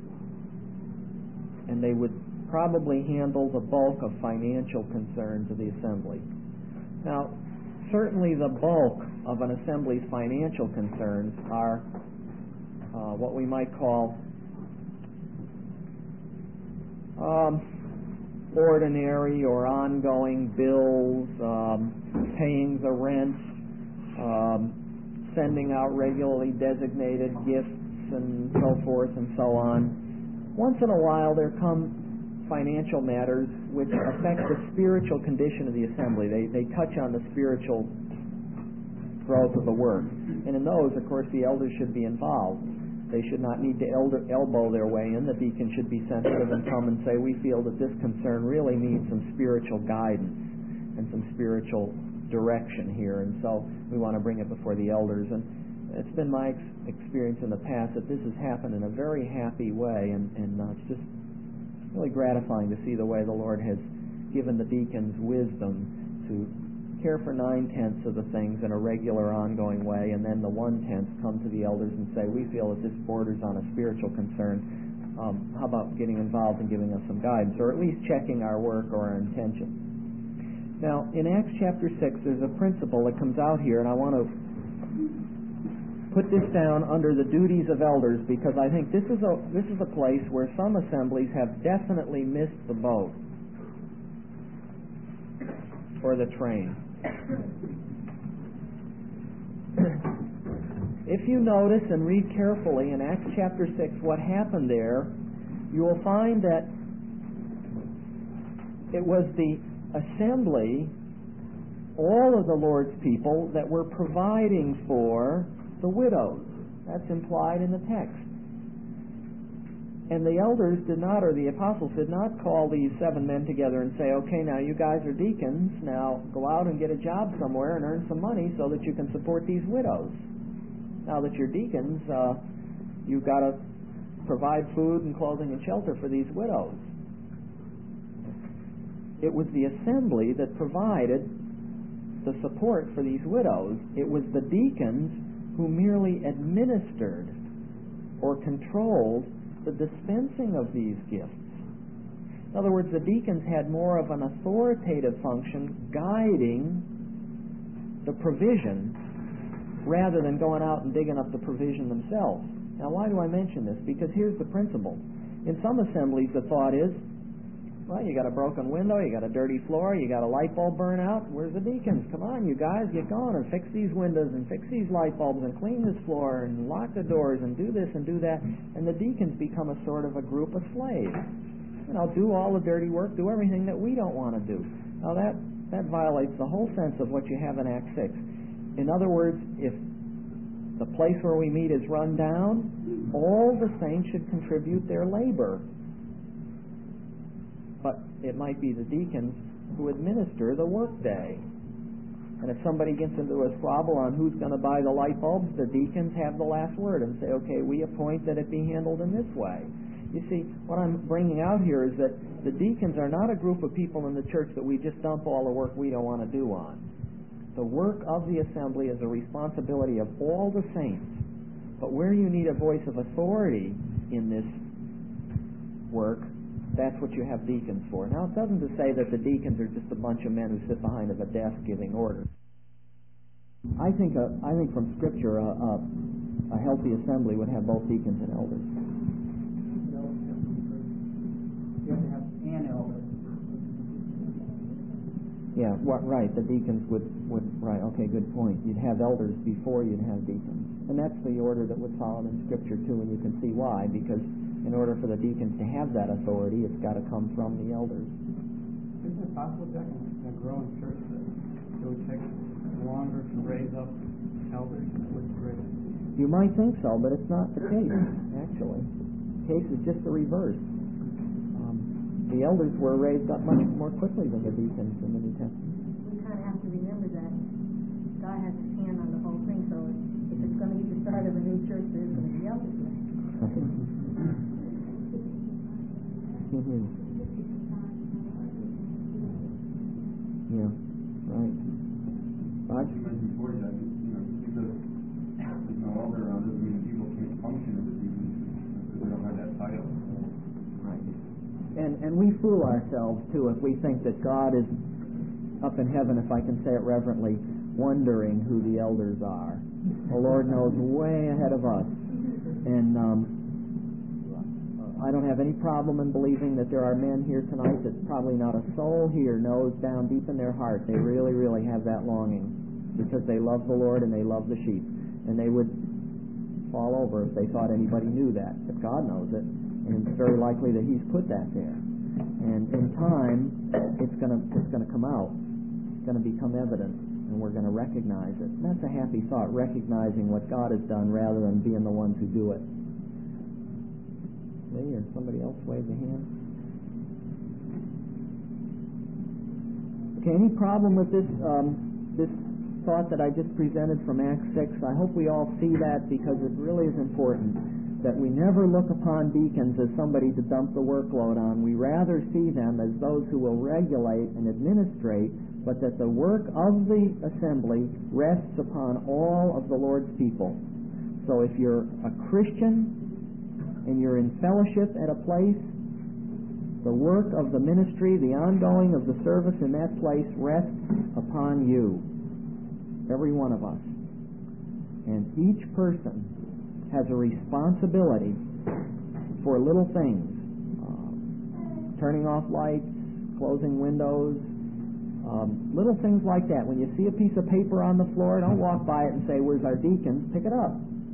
and they would probably handle the bulk of financial concerns of the assembly. Now, certainly the bulk of an assembly's financial concerns are uh, what we might call um, ordinary or ongoing bills, um, paying the rent, um, sending out regularly designated gifts and so forth and so on. Once in a while there come financial matters which affect the spiritual condition of the assembly. They, they touch on the spiritual growth of the work. And in those, of course, the elders should be involved. They should not need to elder, elbow their way in. The deacon should be sensitive and come and say, we feel that this concern really needs some spiritual guidance and some spiritual direction here, and so we want to bring it before the elders. And it's been my ex- experience in the past that this has happened in a very happy way, and, and uh, it's just really gratifying to see the way the Lord has given the deacons wisdom to care for nine-tenths of the things in a regular, ongoing way, and then the one-tenth come to the elders and say, we feel that this borders on a spiritual concern. Um, how about getting involved and giving us some guidance, or at least checking our work or our intentions? Now, in Acts chapter six, there's a principle that comes out here, and I want to put this down under the duties of elders, because I think this is a this is a place where some assemblies have definitely missed the boat or the train. If you notice and read carefully in Acts chapter six what happened there, you will find that it was the assembly, all of the Lord's people, that were providing for the widows. That's implied in the text. And the elders did not, or the apostles did not call these seven men together and say, okay, now you guys are deacons, now go out and get a job somewhere and earn some money so that you can support these widows. Now that you're deacons, uh, you've got to provide food and clothing and shelter for these widows. It was the assembly that provided the support for these widows. It was the deacons who merely administered or controlled the dispensing of these gifts. In other words, the deacons had more of an authoritative function guiding the provision rather than going out and digging up the provision themselves. Now, why do I mention this? Because here's the principle. In some assemblies, the thought is, well, you got a broken window, you got a dirty floor, you got a light bulb burn out. Where's the deacons? Come on, you guys, get going and fix these windows and fix these light bulbs and clean this floor and lock the doors and do this and do that. And the deacons become a sort of a group of slaves. You know, do all the dirty work, do everything that we don't want to do. Now that, that violates the whole sense of what you have in Acts six. In other words, if the place where we meet is run down, all the saints should contribute their labor. But it might be the deacons who administer the workday. And if somebody gets into a squabble on who's going to buy the light bulbs, the deacons have the last word and say, okay, we appoint that it be handled in this way. You see, what I'm bringing out here is that the deacons are not a group of people in the church that we just dump all the work we don't want to do on. The work of the assembly is a responsibility of all the saints. But where you need a voice of authority in this work, that's what you have deacons for. Now, it doesn't say that the deacons are just a bunch of men who sit behind a desk giving orders. I think a, I think from Scripture a, a, a healthy assembly would have both deacons and elders. You have to have an elder. Yeah, what, right. The deacons would, would, right, okay, good point. You'd have elders before you'd have deacons. And that's the order that was followed in Scripture, too, and you can see why, because in order for the deacons to have that authority, it's got to come from the elders. Isn't it possible, Jack, in a growing church that it would take longer to raise up elders than it would to raise? You might think so, but it's not the case, actually. The case is just the reverse. Um, the elders were raised up much more quickly than the deacons in the New Testament. We kind of have to remember that God has His hand on the whole thing, so if it's going to be the start of a new church, there's going to be elders there. Mm-hmm. Yeah, right. Right? You mentioned before that, you know, because there's no elder around doesn't mean people can't function as a deacon because they don't have that title. Right. And and we fool ourselves too if we think that God is up in heaven, if I can say it reverently, wondering who the elders are. The Lord knows way ahead of us. And um, I don't have any problem in believing that there are men here tonight that probably not a soul here knows down deep in their heart they really, really have that longing because they love the Lord and they love the sheep. And they would fall over if they thought anybody knew that. But God knows it, and it's very likely that He's put that there. And in time, it's going to it's going to come out. It's going to become evident, and we're going to recognize it. And that's a happy thought, recognizing what God has done rather than being the ones who do it. Me or somebody else wave a hand? Okay, any problem with this um, this thought that I just presented from Acts six? I hope we all see that, because it really is important that we never look upon deacons as somebody to dump the workload on. We rather see them as those who will regulate and administrate, but that the work of the assembly rests upon all of the Lord's people. So if you're a Christian and you're in fellowship at a place, the work of the ministry, the ongoing of the service in that place rests upon you, every one of us. And each person has a responsibility for little things, um, turning off lights, closing windows, um, little things like that. When you see a piece of paper on the floor, don't walk by it and say, "Where's our deacons?" Pick it up.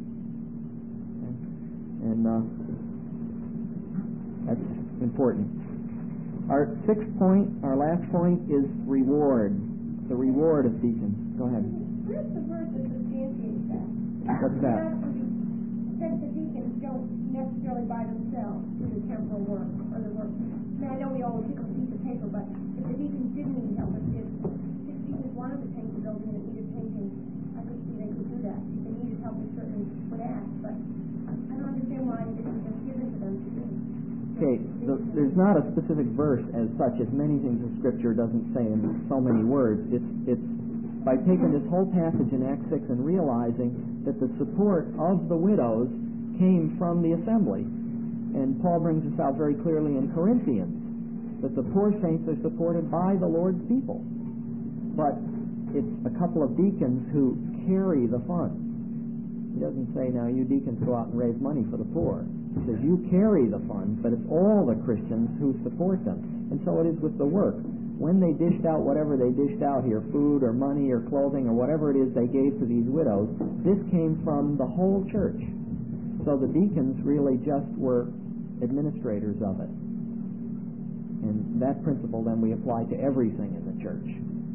And uh, that's important. Our sixth point, our last point, is reward. The reward of deacons. Go ahead. Where's the verse that substantiates that? What's that? It says the deacons don't necessarily by themselves do the temporal work or the work. Now, I know we always pick up a piece of paper, but if the deacons didn't need help, if six deacons wanted to paint the building and it needed painting, I could see they could do that. If they needed help, they certainly would ask, but I don't understand why it isn't just given to them to do. Okay, the, there's not a specific verse as such, as many things in Scripture doesn't say in so many words. It's it's by taking this whole passage in Acts six and realizing that the support of the widows came from the assembly. And Paul brings this out very clearly in Corinthians, that the poor saints are supported by the Lord's people. But it's a couple of deacons who carry the funds. He doesn't say, now you deacons go out and raise money for the poor. He says you carry the funds, but it's all the Christians who support them. And so it is with the work. When they dished out whatever they dished out here, food or money or clothing or whatever it is they gave to these widows, this came from the whole church. So the deacons really just were administrators of it. And that principle then we apply to everything in the church.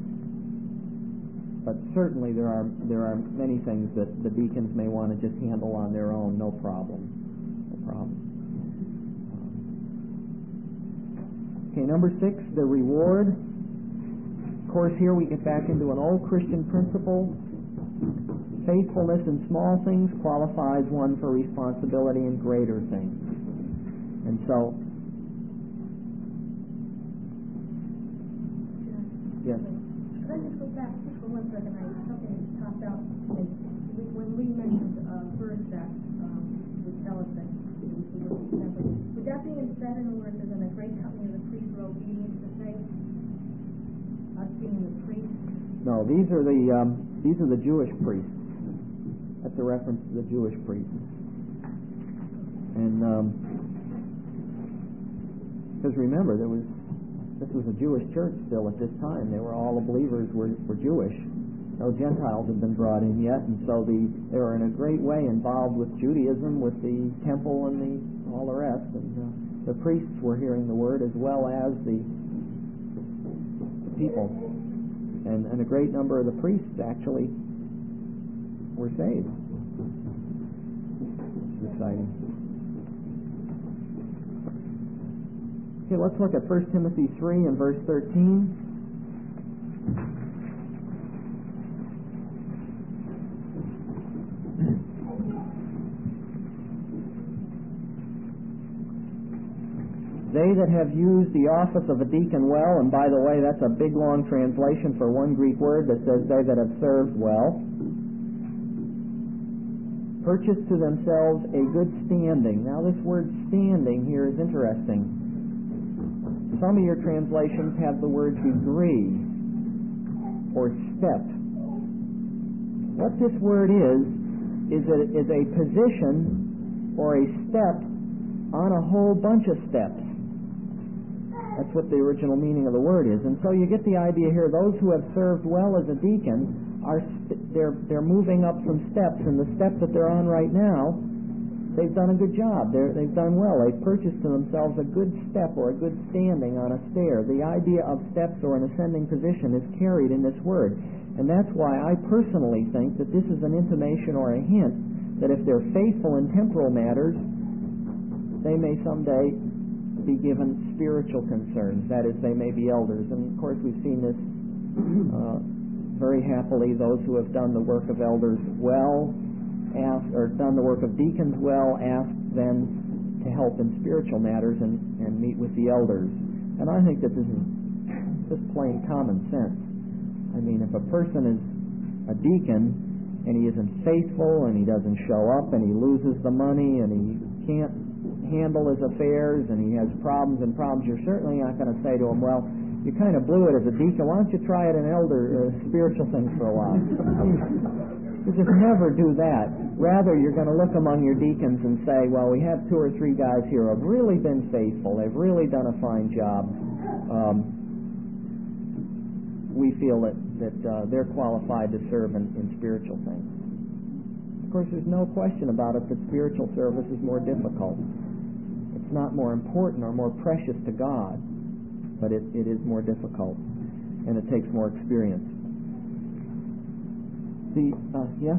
But certainly there are there are many things that the deacons may want to just handle on their own, no problem. No problem. Okay, number six, the reward. Of course, here we get back into an old Christian principle. Faithfulness in small things qualifies one for responsibility in greater things. And so, yes. Could I just go back just for one second? I something popped out to me. When we mentioned a verse that um, would tell us that it was the word assembly, would that be instead in the word there's a great company of the priests who are obedient to faith? Us being the priests? No, these are the um, these are the Jewish priests. That's a reference to the Jewish priests. And because um, remember, there was this was a Jewish church still at this time. They were all the believers were, were Jewish. No Gentiles had been brought in yet, and so the they were in a great way involved with Judaism, with the temple and the all the rest. And uh, the priests were hearing the word as well as the, the people, and and a great number of the priests actually were saved. It's exciting. Okay, let's look at First Timothy three and verse thirteen. They that have used the office of a deacon well, and by the way, that's a big long translation for one Greek word that says they that have served well, purchase to themselves a good standing. Now this word standing here is interesting. Some of your translations have the word degree or step. What this word is, is a, is a position or a step on a whole bunch of steps. That's what the original meaning of the word is. And so you get the idea here, those who have served well as a deacon, are st- they're, they're moving up some steps, and the step that they're on right now, they've done a good job. They're, they've done well. They've purchased to themselves a good step or a good standing on a stair. The idea of steps or an ascending position is carried in this word. And that's why I personally think that this is an intimation or a hint that if they're faithful in temporal matters, they may someday be given spiritual concerns. That is, they may be elders. And of course we've seen this uh, very happily. Those who have done the work of elders well, ask, or done the work of deacons well, ask them to help in spiritual matters and, and meet with the elders. And I think that this is just plain common sense. I mean, if a person is a deacon and he isn't faithful and he doesn't show up and he loses the money and he can't handle his affairs and he has problems and problems, you're certainly not going to say to him, well, you kind of blew it as a deacon, why don't you try it in elder uh, spiritual things for a while? You just never do that. Rather, you're going to look among your deacons and say, well, we have two or three guys here who have really been faithful, they've really done a fine job. Um, we feel that, that uh, they're qualified to serve in, in spiritual things. Of course, there's no question about it that spiritual service is more difficult. It's not more important or more precious to God, but it, it is more difficult, and it takes more experience. The, uh, yeah?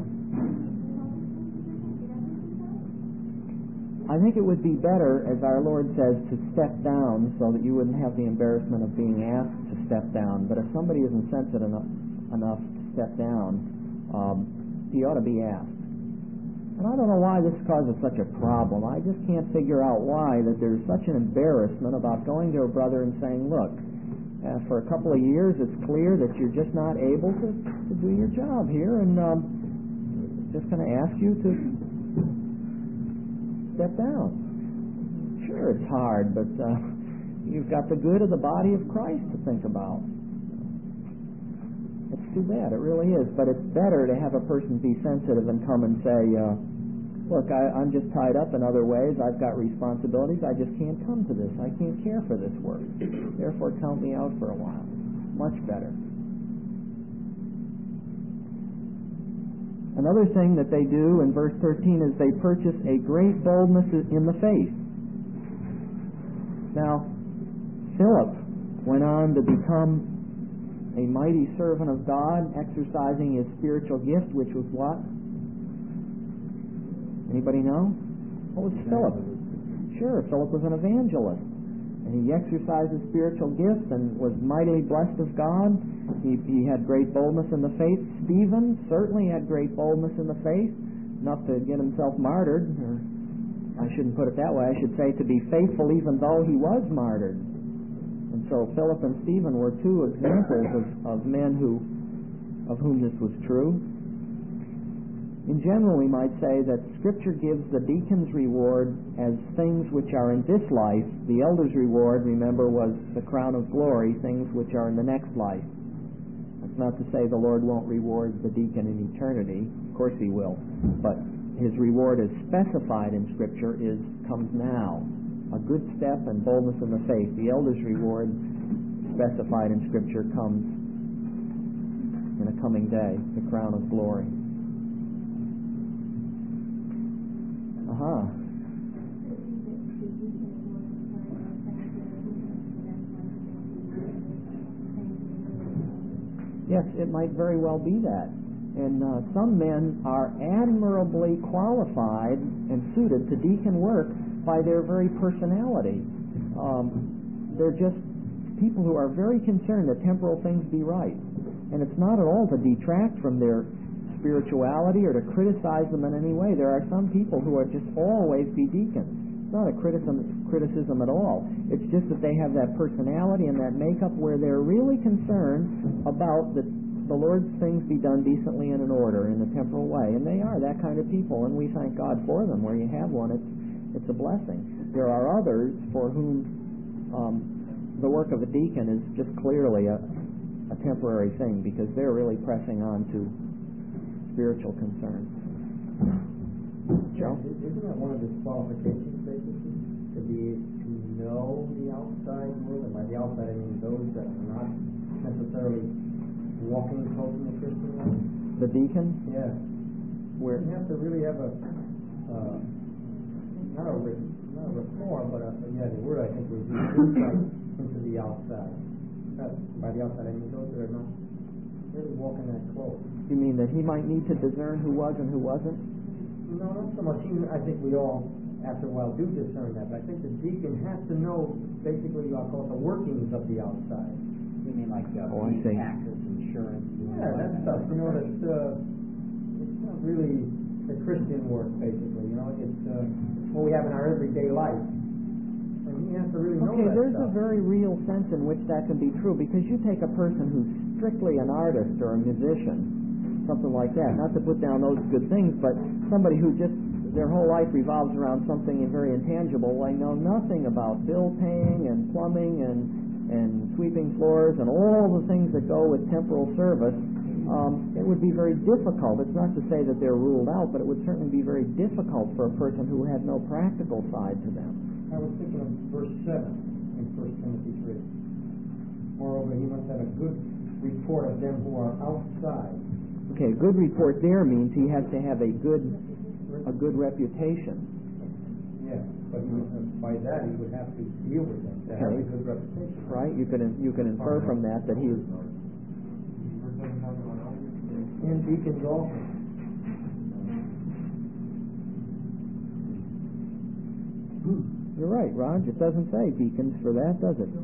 I think it would be better, as our Lord says, to step down so that you wouldn't have the embarrassment of being asked to step down. But if somebody isn't sensitive enough, enough to step down, um, he ought to be asked. And I don't know why this causes such a problem. I just can't figure out why that there's such an embarrassment about going to a brother and saying, look, uh, for a couple of years it's clear that you're just not able to, to do your job here, and um, just going to ask you to step down. Sure, it's hard, but uh, you've got the good of the body of Christ to think about. It's too bad, it really is. But it's better to have a person be sensitive and come and say, uh, look, I, I'm just tied up in other ways. I've got responsibilities. I just can't come to this. I can't care for this work. Therefore, count me out for a while. Much better. Another thing that they do in verse thirteen is they purchase a great boldness in the faith. Now, Philip went on to become a mighty servant of God, exercising his spiritual gift, which was what? Anybody know? What was Philip? Sure, Philip was an evangelist. And he exercised his spiritual gifts and was mightily blessed of God. He, he had great boldness in the faith. Stephen certainly had great boldness in the faith, enough to get himself martyred, or I shouldn't put it that way, I should say to be faithful even though he was martyred. And so Philip and Stephen were two examples of, of men who, of whom this was true. In general, we might say that Scripture gives the deacon's reward as things which are in this life. The elder's reward, remember, was the crown of glory, things which are in the next life. That's not to say the Lord won't reward the deacon in eternity. Of course He will. But his reward as specified in Scripture is comes now. A good step and boldness in the faith. The elder's reward specified in Scripture comes in a coming day, the crown of glory. Uh-huh. Yes, it might very well be that. And uh, some men are admirably qualified and suited to deacon work by their very personality. Um, they're just people who are very concerned that temporal things be right. And it's not at all to detract from their spirituality or to criticize them in any way. There are some people who are just always be deacons. It's not a criticism, criticism at all. It's just that they have that personality and that makeup where they're really concerned about the, the Lord's things be done decently and in order in a temporal way. And they are that kind of people, and we thank God for them. Where you have one, it's, it's a blessing. There are others for whom um, the work of a deacon is just clearly a, a temporary thing because they're really pressing on to spiritual concerns. Joe? Isn't that one of his qualifications, basically? outside, I mean those that are not necessarily walking close in the Christian life. The deacon? Yeah. Where? You have to really have a, uh, not a, re- not a reform, but a, yeah, the word I think would be insight into the outside. That, by the outside, I mean those that are not really walking that close. You mean that he might need to discern who was and who wasn't? No, not so much. He, I think we all, after a while, do discern that. But I think the deacon has to know, basically, I'll call it the workings of the outside. You mean like uh, Oh, I see. taxes, insurance? Yeah, that stuff. You know, that's uh, it's not really the Christian work, basically. You know, it's uh, what we have in our everyday life. And he has to really know Okay, that there's stuff. a very real sense in which that can be true, because you take a person who's strictly an artist or a musician, something like that, not to put down those good things, but somebody who just, their whole life revolves around something very intangible. They know nothing about bill paying and plumbing and, and sweeping floors and all the things that go with temporal service. Um, it would be very difficult. It's not to say that they're ruled out, but it would certainly be very difficult for a person who had no practical side to them. I was thinking of verse seven in First Timothy three. Moreover, he must have a good report of them who are outside. Okay, a good report there means he has to have a good a good reputation. Yeah, but he, uh, by that he would have to deal with them to have a Okay. good reputation. Right? You can you can infer from that that he is. And deacons also. You're right, Raj. It doesn't say deacons for that, does it?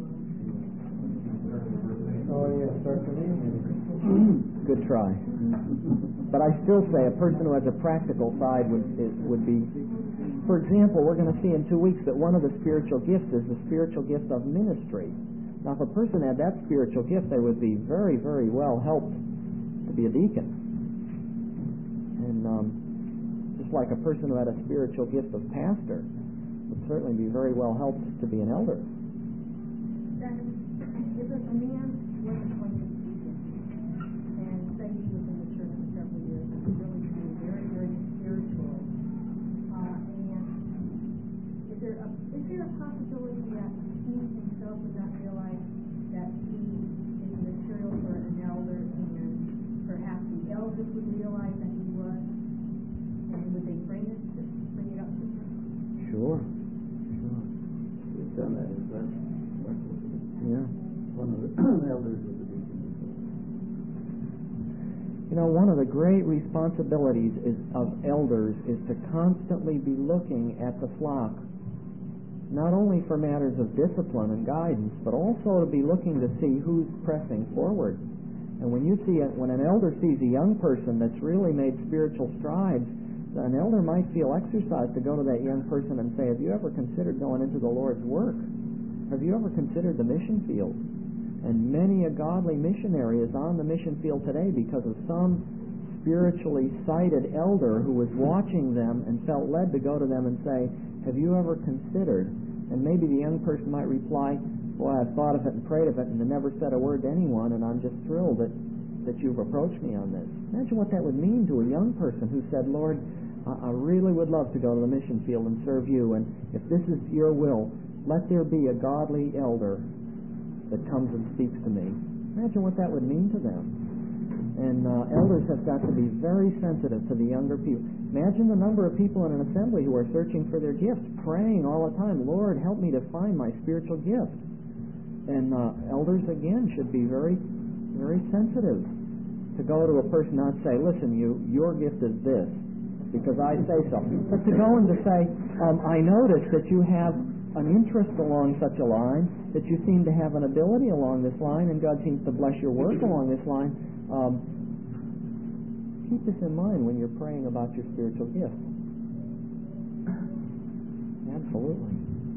Oh yeah, certainly. Good try. But I still say a person who has a practical side would it would be. For example, we're going to see in two weeks that one of the spiritual gifts is the spiritual gift of ministry. Now, if a person had that spiritual gift, they would be very, very well helped to be a deacon. And um, just like a person who had a spiritual gift of pastor would certainly be very well helped to be an elder. Then, if a man was appointed deacon, and say he was in the church for several years, and was really being very, very spiritual, uh, and is there a is there a possibility that he himself would not realize that he is material for an elder, and perhaps the elders would realize that he was, and would they bring it bring it up to him? Sure. We've done that, is that? Yeah. One of the elders of the deacon. You know, one of the great responsibilities is, of elders is to constantly be looking at the flock, not only for matters of discipline and guidance, but also to be looking to see who's pressing forward. And when you see it, when an elder sees a young person that's really made spiritual strides, an elder might feel exercised to go to that young person and say, have you ever considered going into the Lord's work? Have you ever considered the mission field? And many a godly missionary is on the mission field today because of some spiritually sighted elder who was watching them and felt led to go to them and say, have you ever considered? And maybe the young person might reply, boy, I've thought of it and prayed of it and never said a word to anyone, and I'm just thrilled that, that you've approached me on this. Imagine what that would mean to a young person who said, Lord, I, I really would love to go to the mission field and serve you, and if this is your will, let there be a godly elder that comes and speaks to me. Imagine what that would mean to them. And uh, elders have got to be very sensitive to the younger people. Imagine the number of people in an assembly who are searching for their gifts, praying all the time, Lord, help me to find my spiritual gift. And uh, elders, again, should be very, very sensitive to go to a person and not say, listen, you, your gift is this, because I say so. But to go and to say, um, I notice that you have an interest along such a line, that you seem to have an ability along this line, and God seems to bless your work along this line. Um, keep this in mind when you're praying about your spiritual gift. Absolutely.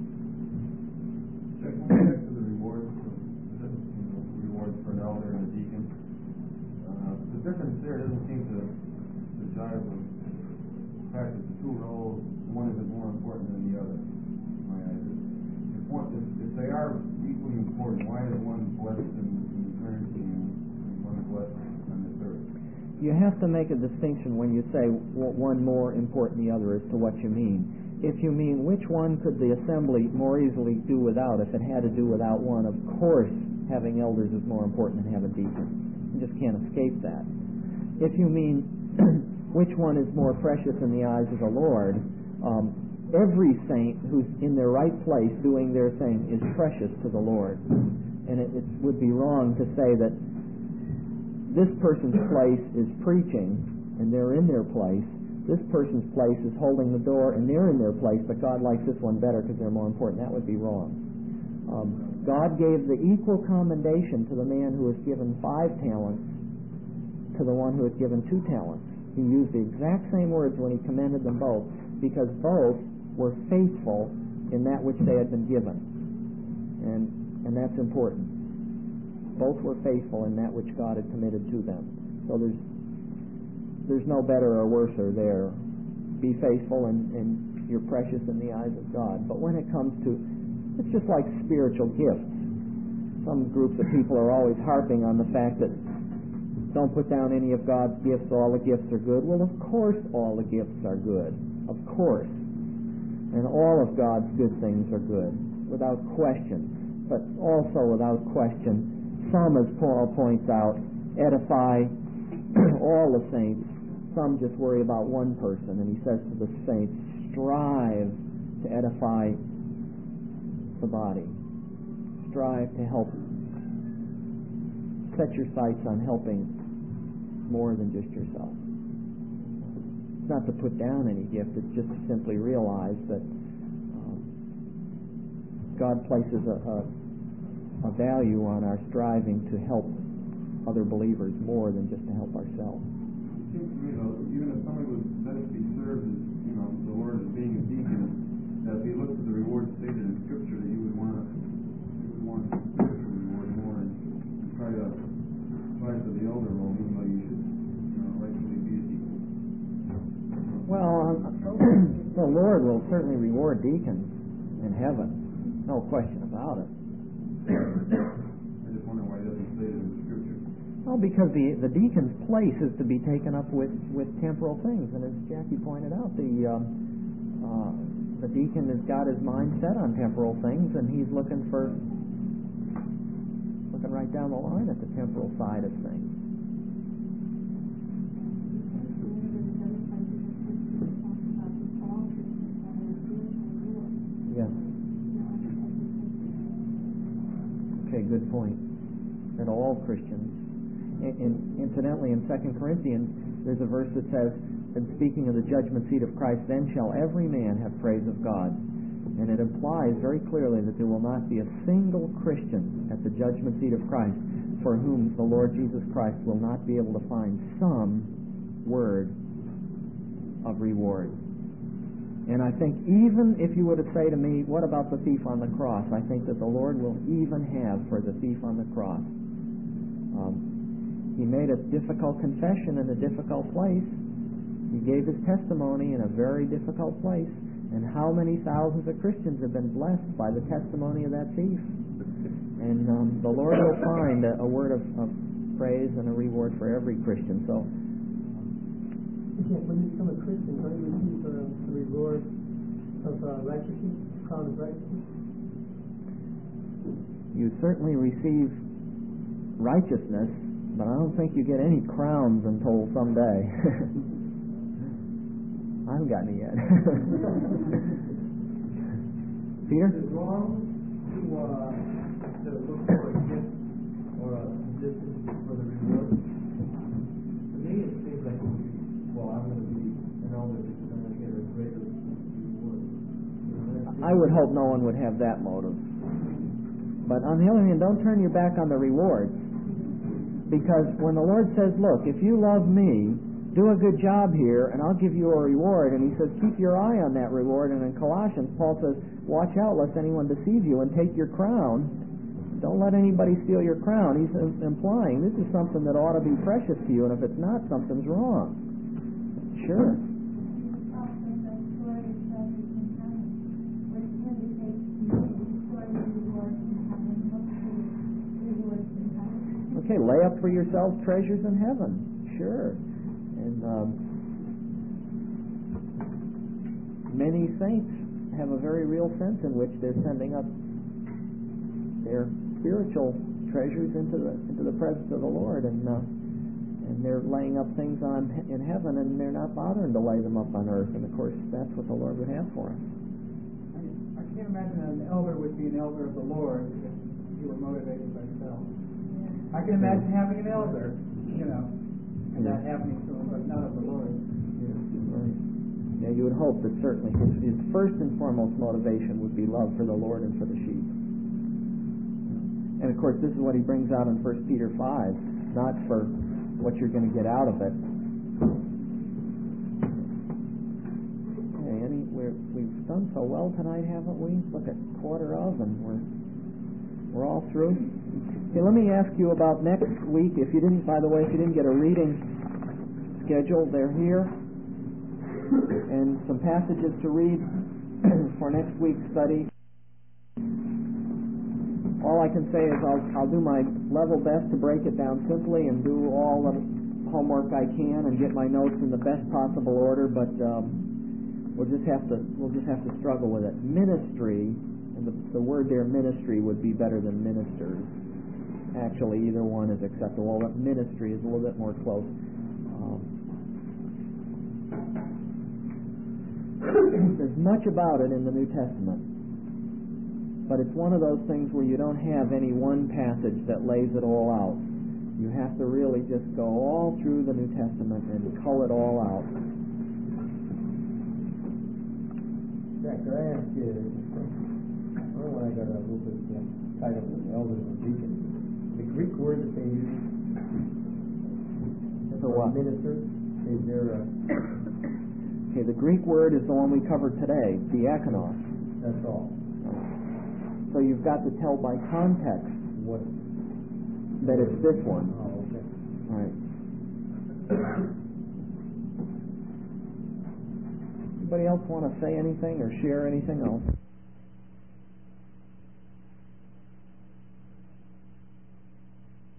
Check back to the rewards, the rewards for an elder and a deacon. Uh, the difference there doesn't seem to, to jive with the fact that the two roles, one isn't more important than the other. If, one, if, if they are equally important, why is one blessed in, in eternity and one blessed on this earth? You have to make a distinction when you say one more important than the other as to what you mean. if you mean which one could the assembly more easily do without, if it had to do without one, of course having elders is more important than having deacons. You just can't escape that. If you mean which one is more precious in the eyes of the Lord, um, every saint who's in their right place doing their thing is precious to the Lord. And it, it would be wrong to say that this person's place is preaching and they're in their place. This person's place is holding the door and they're in their place, but God likes this one better because they're more important. That would be wrong. Um, God gave the equal commendation to the man who was given five talents to the one who was given two talents. He used the exact same words when he commended them both, because both were faithful in that which they had been given. And and that's important. Both were faithful in that which God had committed to them. So there's there's no better or worser there. Be faithful and, and you're precious in the eyes of God. But when it comes to, it's just like spiritual gifts. Some groups of people are always harping on the fact that don't put down any of God's gifts, all the gifts are good. Well, of course all the gifts are good. Of course. And all of God's good things are good, without question. But also without question, some, as Paul points out, edify all the saints. Some just worry about one person. And he says to the saints, strive to edify the body. Strive to help. Set your sights on helping more than just yourself. It's not to put down any gift, it's just to simply realize that um, God places a, a, a value on our striving to help other believers more than just to help ourselves. It seems to me, though, even if somebody was meant to be served as, you know, the Lord as being a deacon, that if he looked at the reward stated in Scripture, that you would want to, you would want to consider the reward more and, and try to apply to the elder role, even though you should, you know, rightfully be a deacon. Well, the Lord will certainly reward deacons in heaven, no question about it. I just wonder why he doesn't say it in the Scripture. Well, because the the deacon's place is to be taken up with, with temporal things, and as Jackie pointed out, the um, uh, the deacon has got his mind set on temporal things, and he's looking for looking right down the line at the temporal side of things. Yeah. Okay, good point. That all Christians, in, in, incidentally, in Second Corinthians, there's a verse that says, and speaking of the judgment seat of Christ, then shall every man have praise of God. And it implies very clearly that there will not be a single Christian at the judgment seat of Christ for whom the Lord Jesus Christ will not be able to find some word of reward. And I think even if you were to say to me, what about the thief on the cross? I think that the Lord will even have for the thief on the cross. Um, he made a difficult confession in a difficult place. He gave his testimony in a very difficult place. And how many thousands of Christians have been blessed by the testimony of that thief? And um, the Lord will find a, a word of, of praise and a reward for every Christian. So, when you become a Christian, don't you receive uh, the reward of uh, righteousness, crown of righteousness? You certainly receive righteousness, but I don't think you get any crowns until someday. I haven't gotten it yet. Peter? Is it wrong to, uh, to look for a gift or a position for the reward? To me, it seems like, well, I'm going to be an elder because I'm going to get a greater reward. I would hope no one would have that motive. But on the other hand, don't turn your back on the rewards. Because when the Lord says, look, if you love me, do a good job here, and I'll give you a reward. And he says, keep your eye on that reward. And in Colossians, Paul says, watch out lest anyone deceive you and take your crown. Don't let anybody steal your crown. He's implying this is something that ought to be precious to you, and if it's not, something's wrong. Sure. Okay, lay up for yourselves treasures in heaven. Sure. And um, many saints have a very real sense in which they're sending up their spiritual treasures into the into the presence of the Lord, and uh, and they're laying up things on in heaven, and they're not bothering to lay them up on earth. And of course, that's what the Lord would have for us. I, I can't imagine that an elder would be an elder of the Lord if he were motivated by self. I can imagine having an elder, you know, and Yeah. that happening to him, but not of the Lord. Right. Yeah, you would hope that certainly his, his first and foremost motivation would be love for the Lord and for the sheep. And of course, this is what he brings out in First Peter five, not for what you're going to get out of it. Okay, any, we're, we've done so well tonight, haven't we? Look at quarter of, and we're we're all through. Okay, let me ask you about next week. If you didn't, by the way, if you didn't get a reading schedule, they're here, and some passages to read for next week's study. All I can say is I'll, I'll do my level best to break it down simply and do all the homework I can and get my notes in the best possible order, but um, we'll just have to we'll just have to struggle with it. Ministry, and the, the word there, ministry, would be better than ministers. Actually, either one is acceptable, but ministry is a little bit more close. Um, there's much about it in the New Testament. But it's one of those things where you don't have any one passage that lays it all out. You have to really just go all through the New Testament and cull it all out. Jack, could I ask you, I don't know why I got a little bit uh, tied up with elders and deacons. The Greek word that they use For what? ministers, is there a... Okay, the Greek word is the one we covered today, diakonos. That's all. So you've got to tell by context What? that it's this one. Oh, okay. All right. Anybody else want to say anything or share anything else?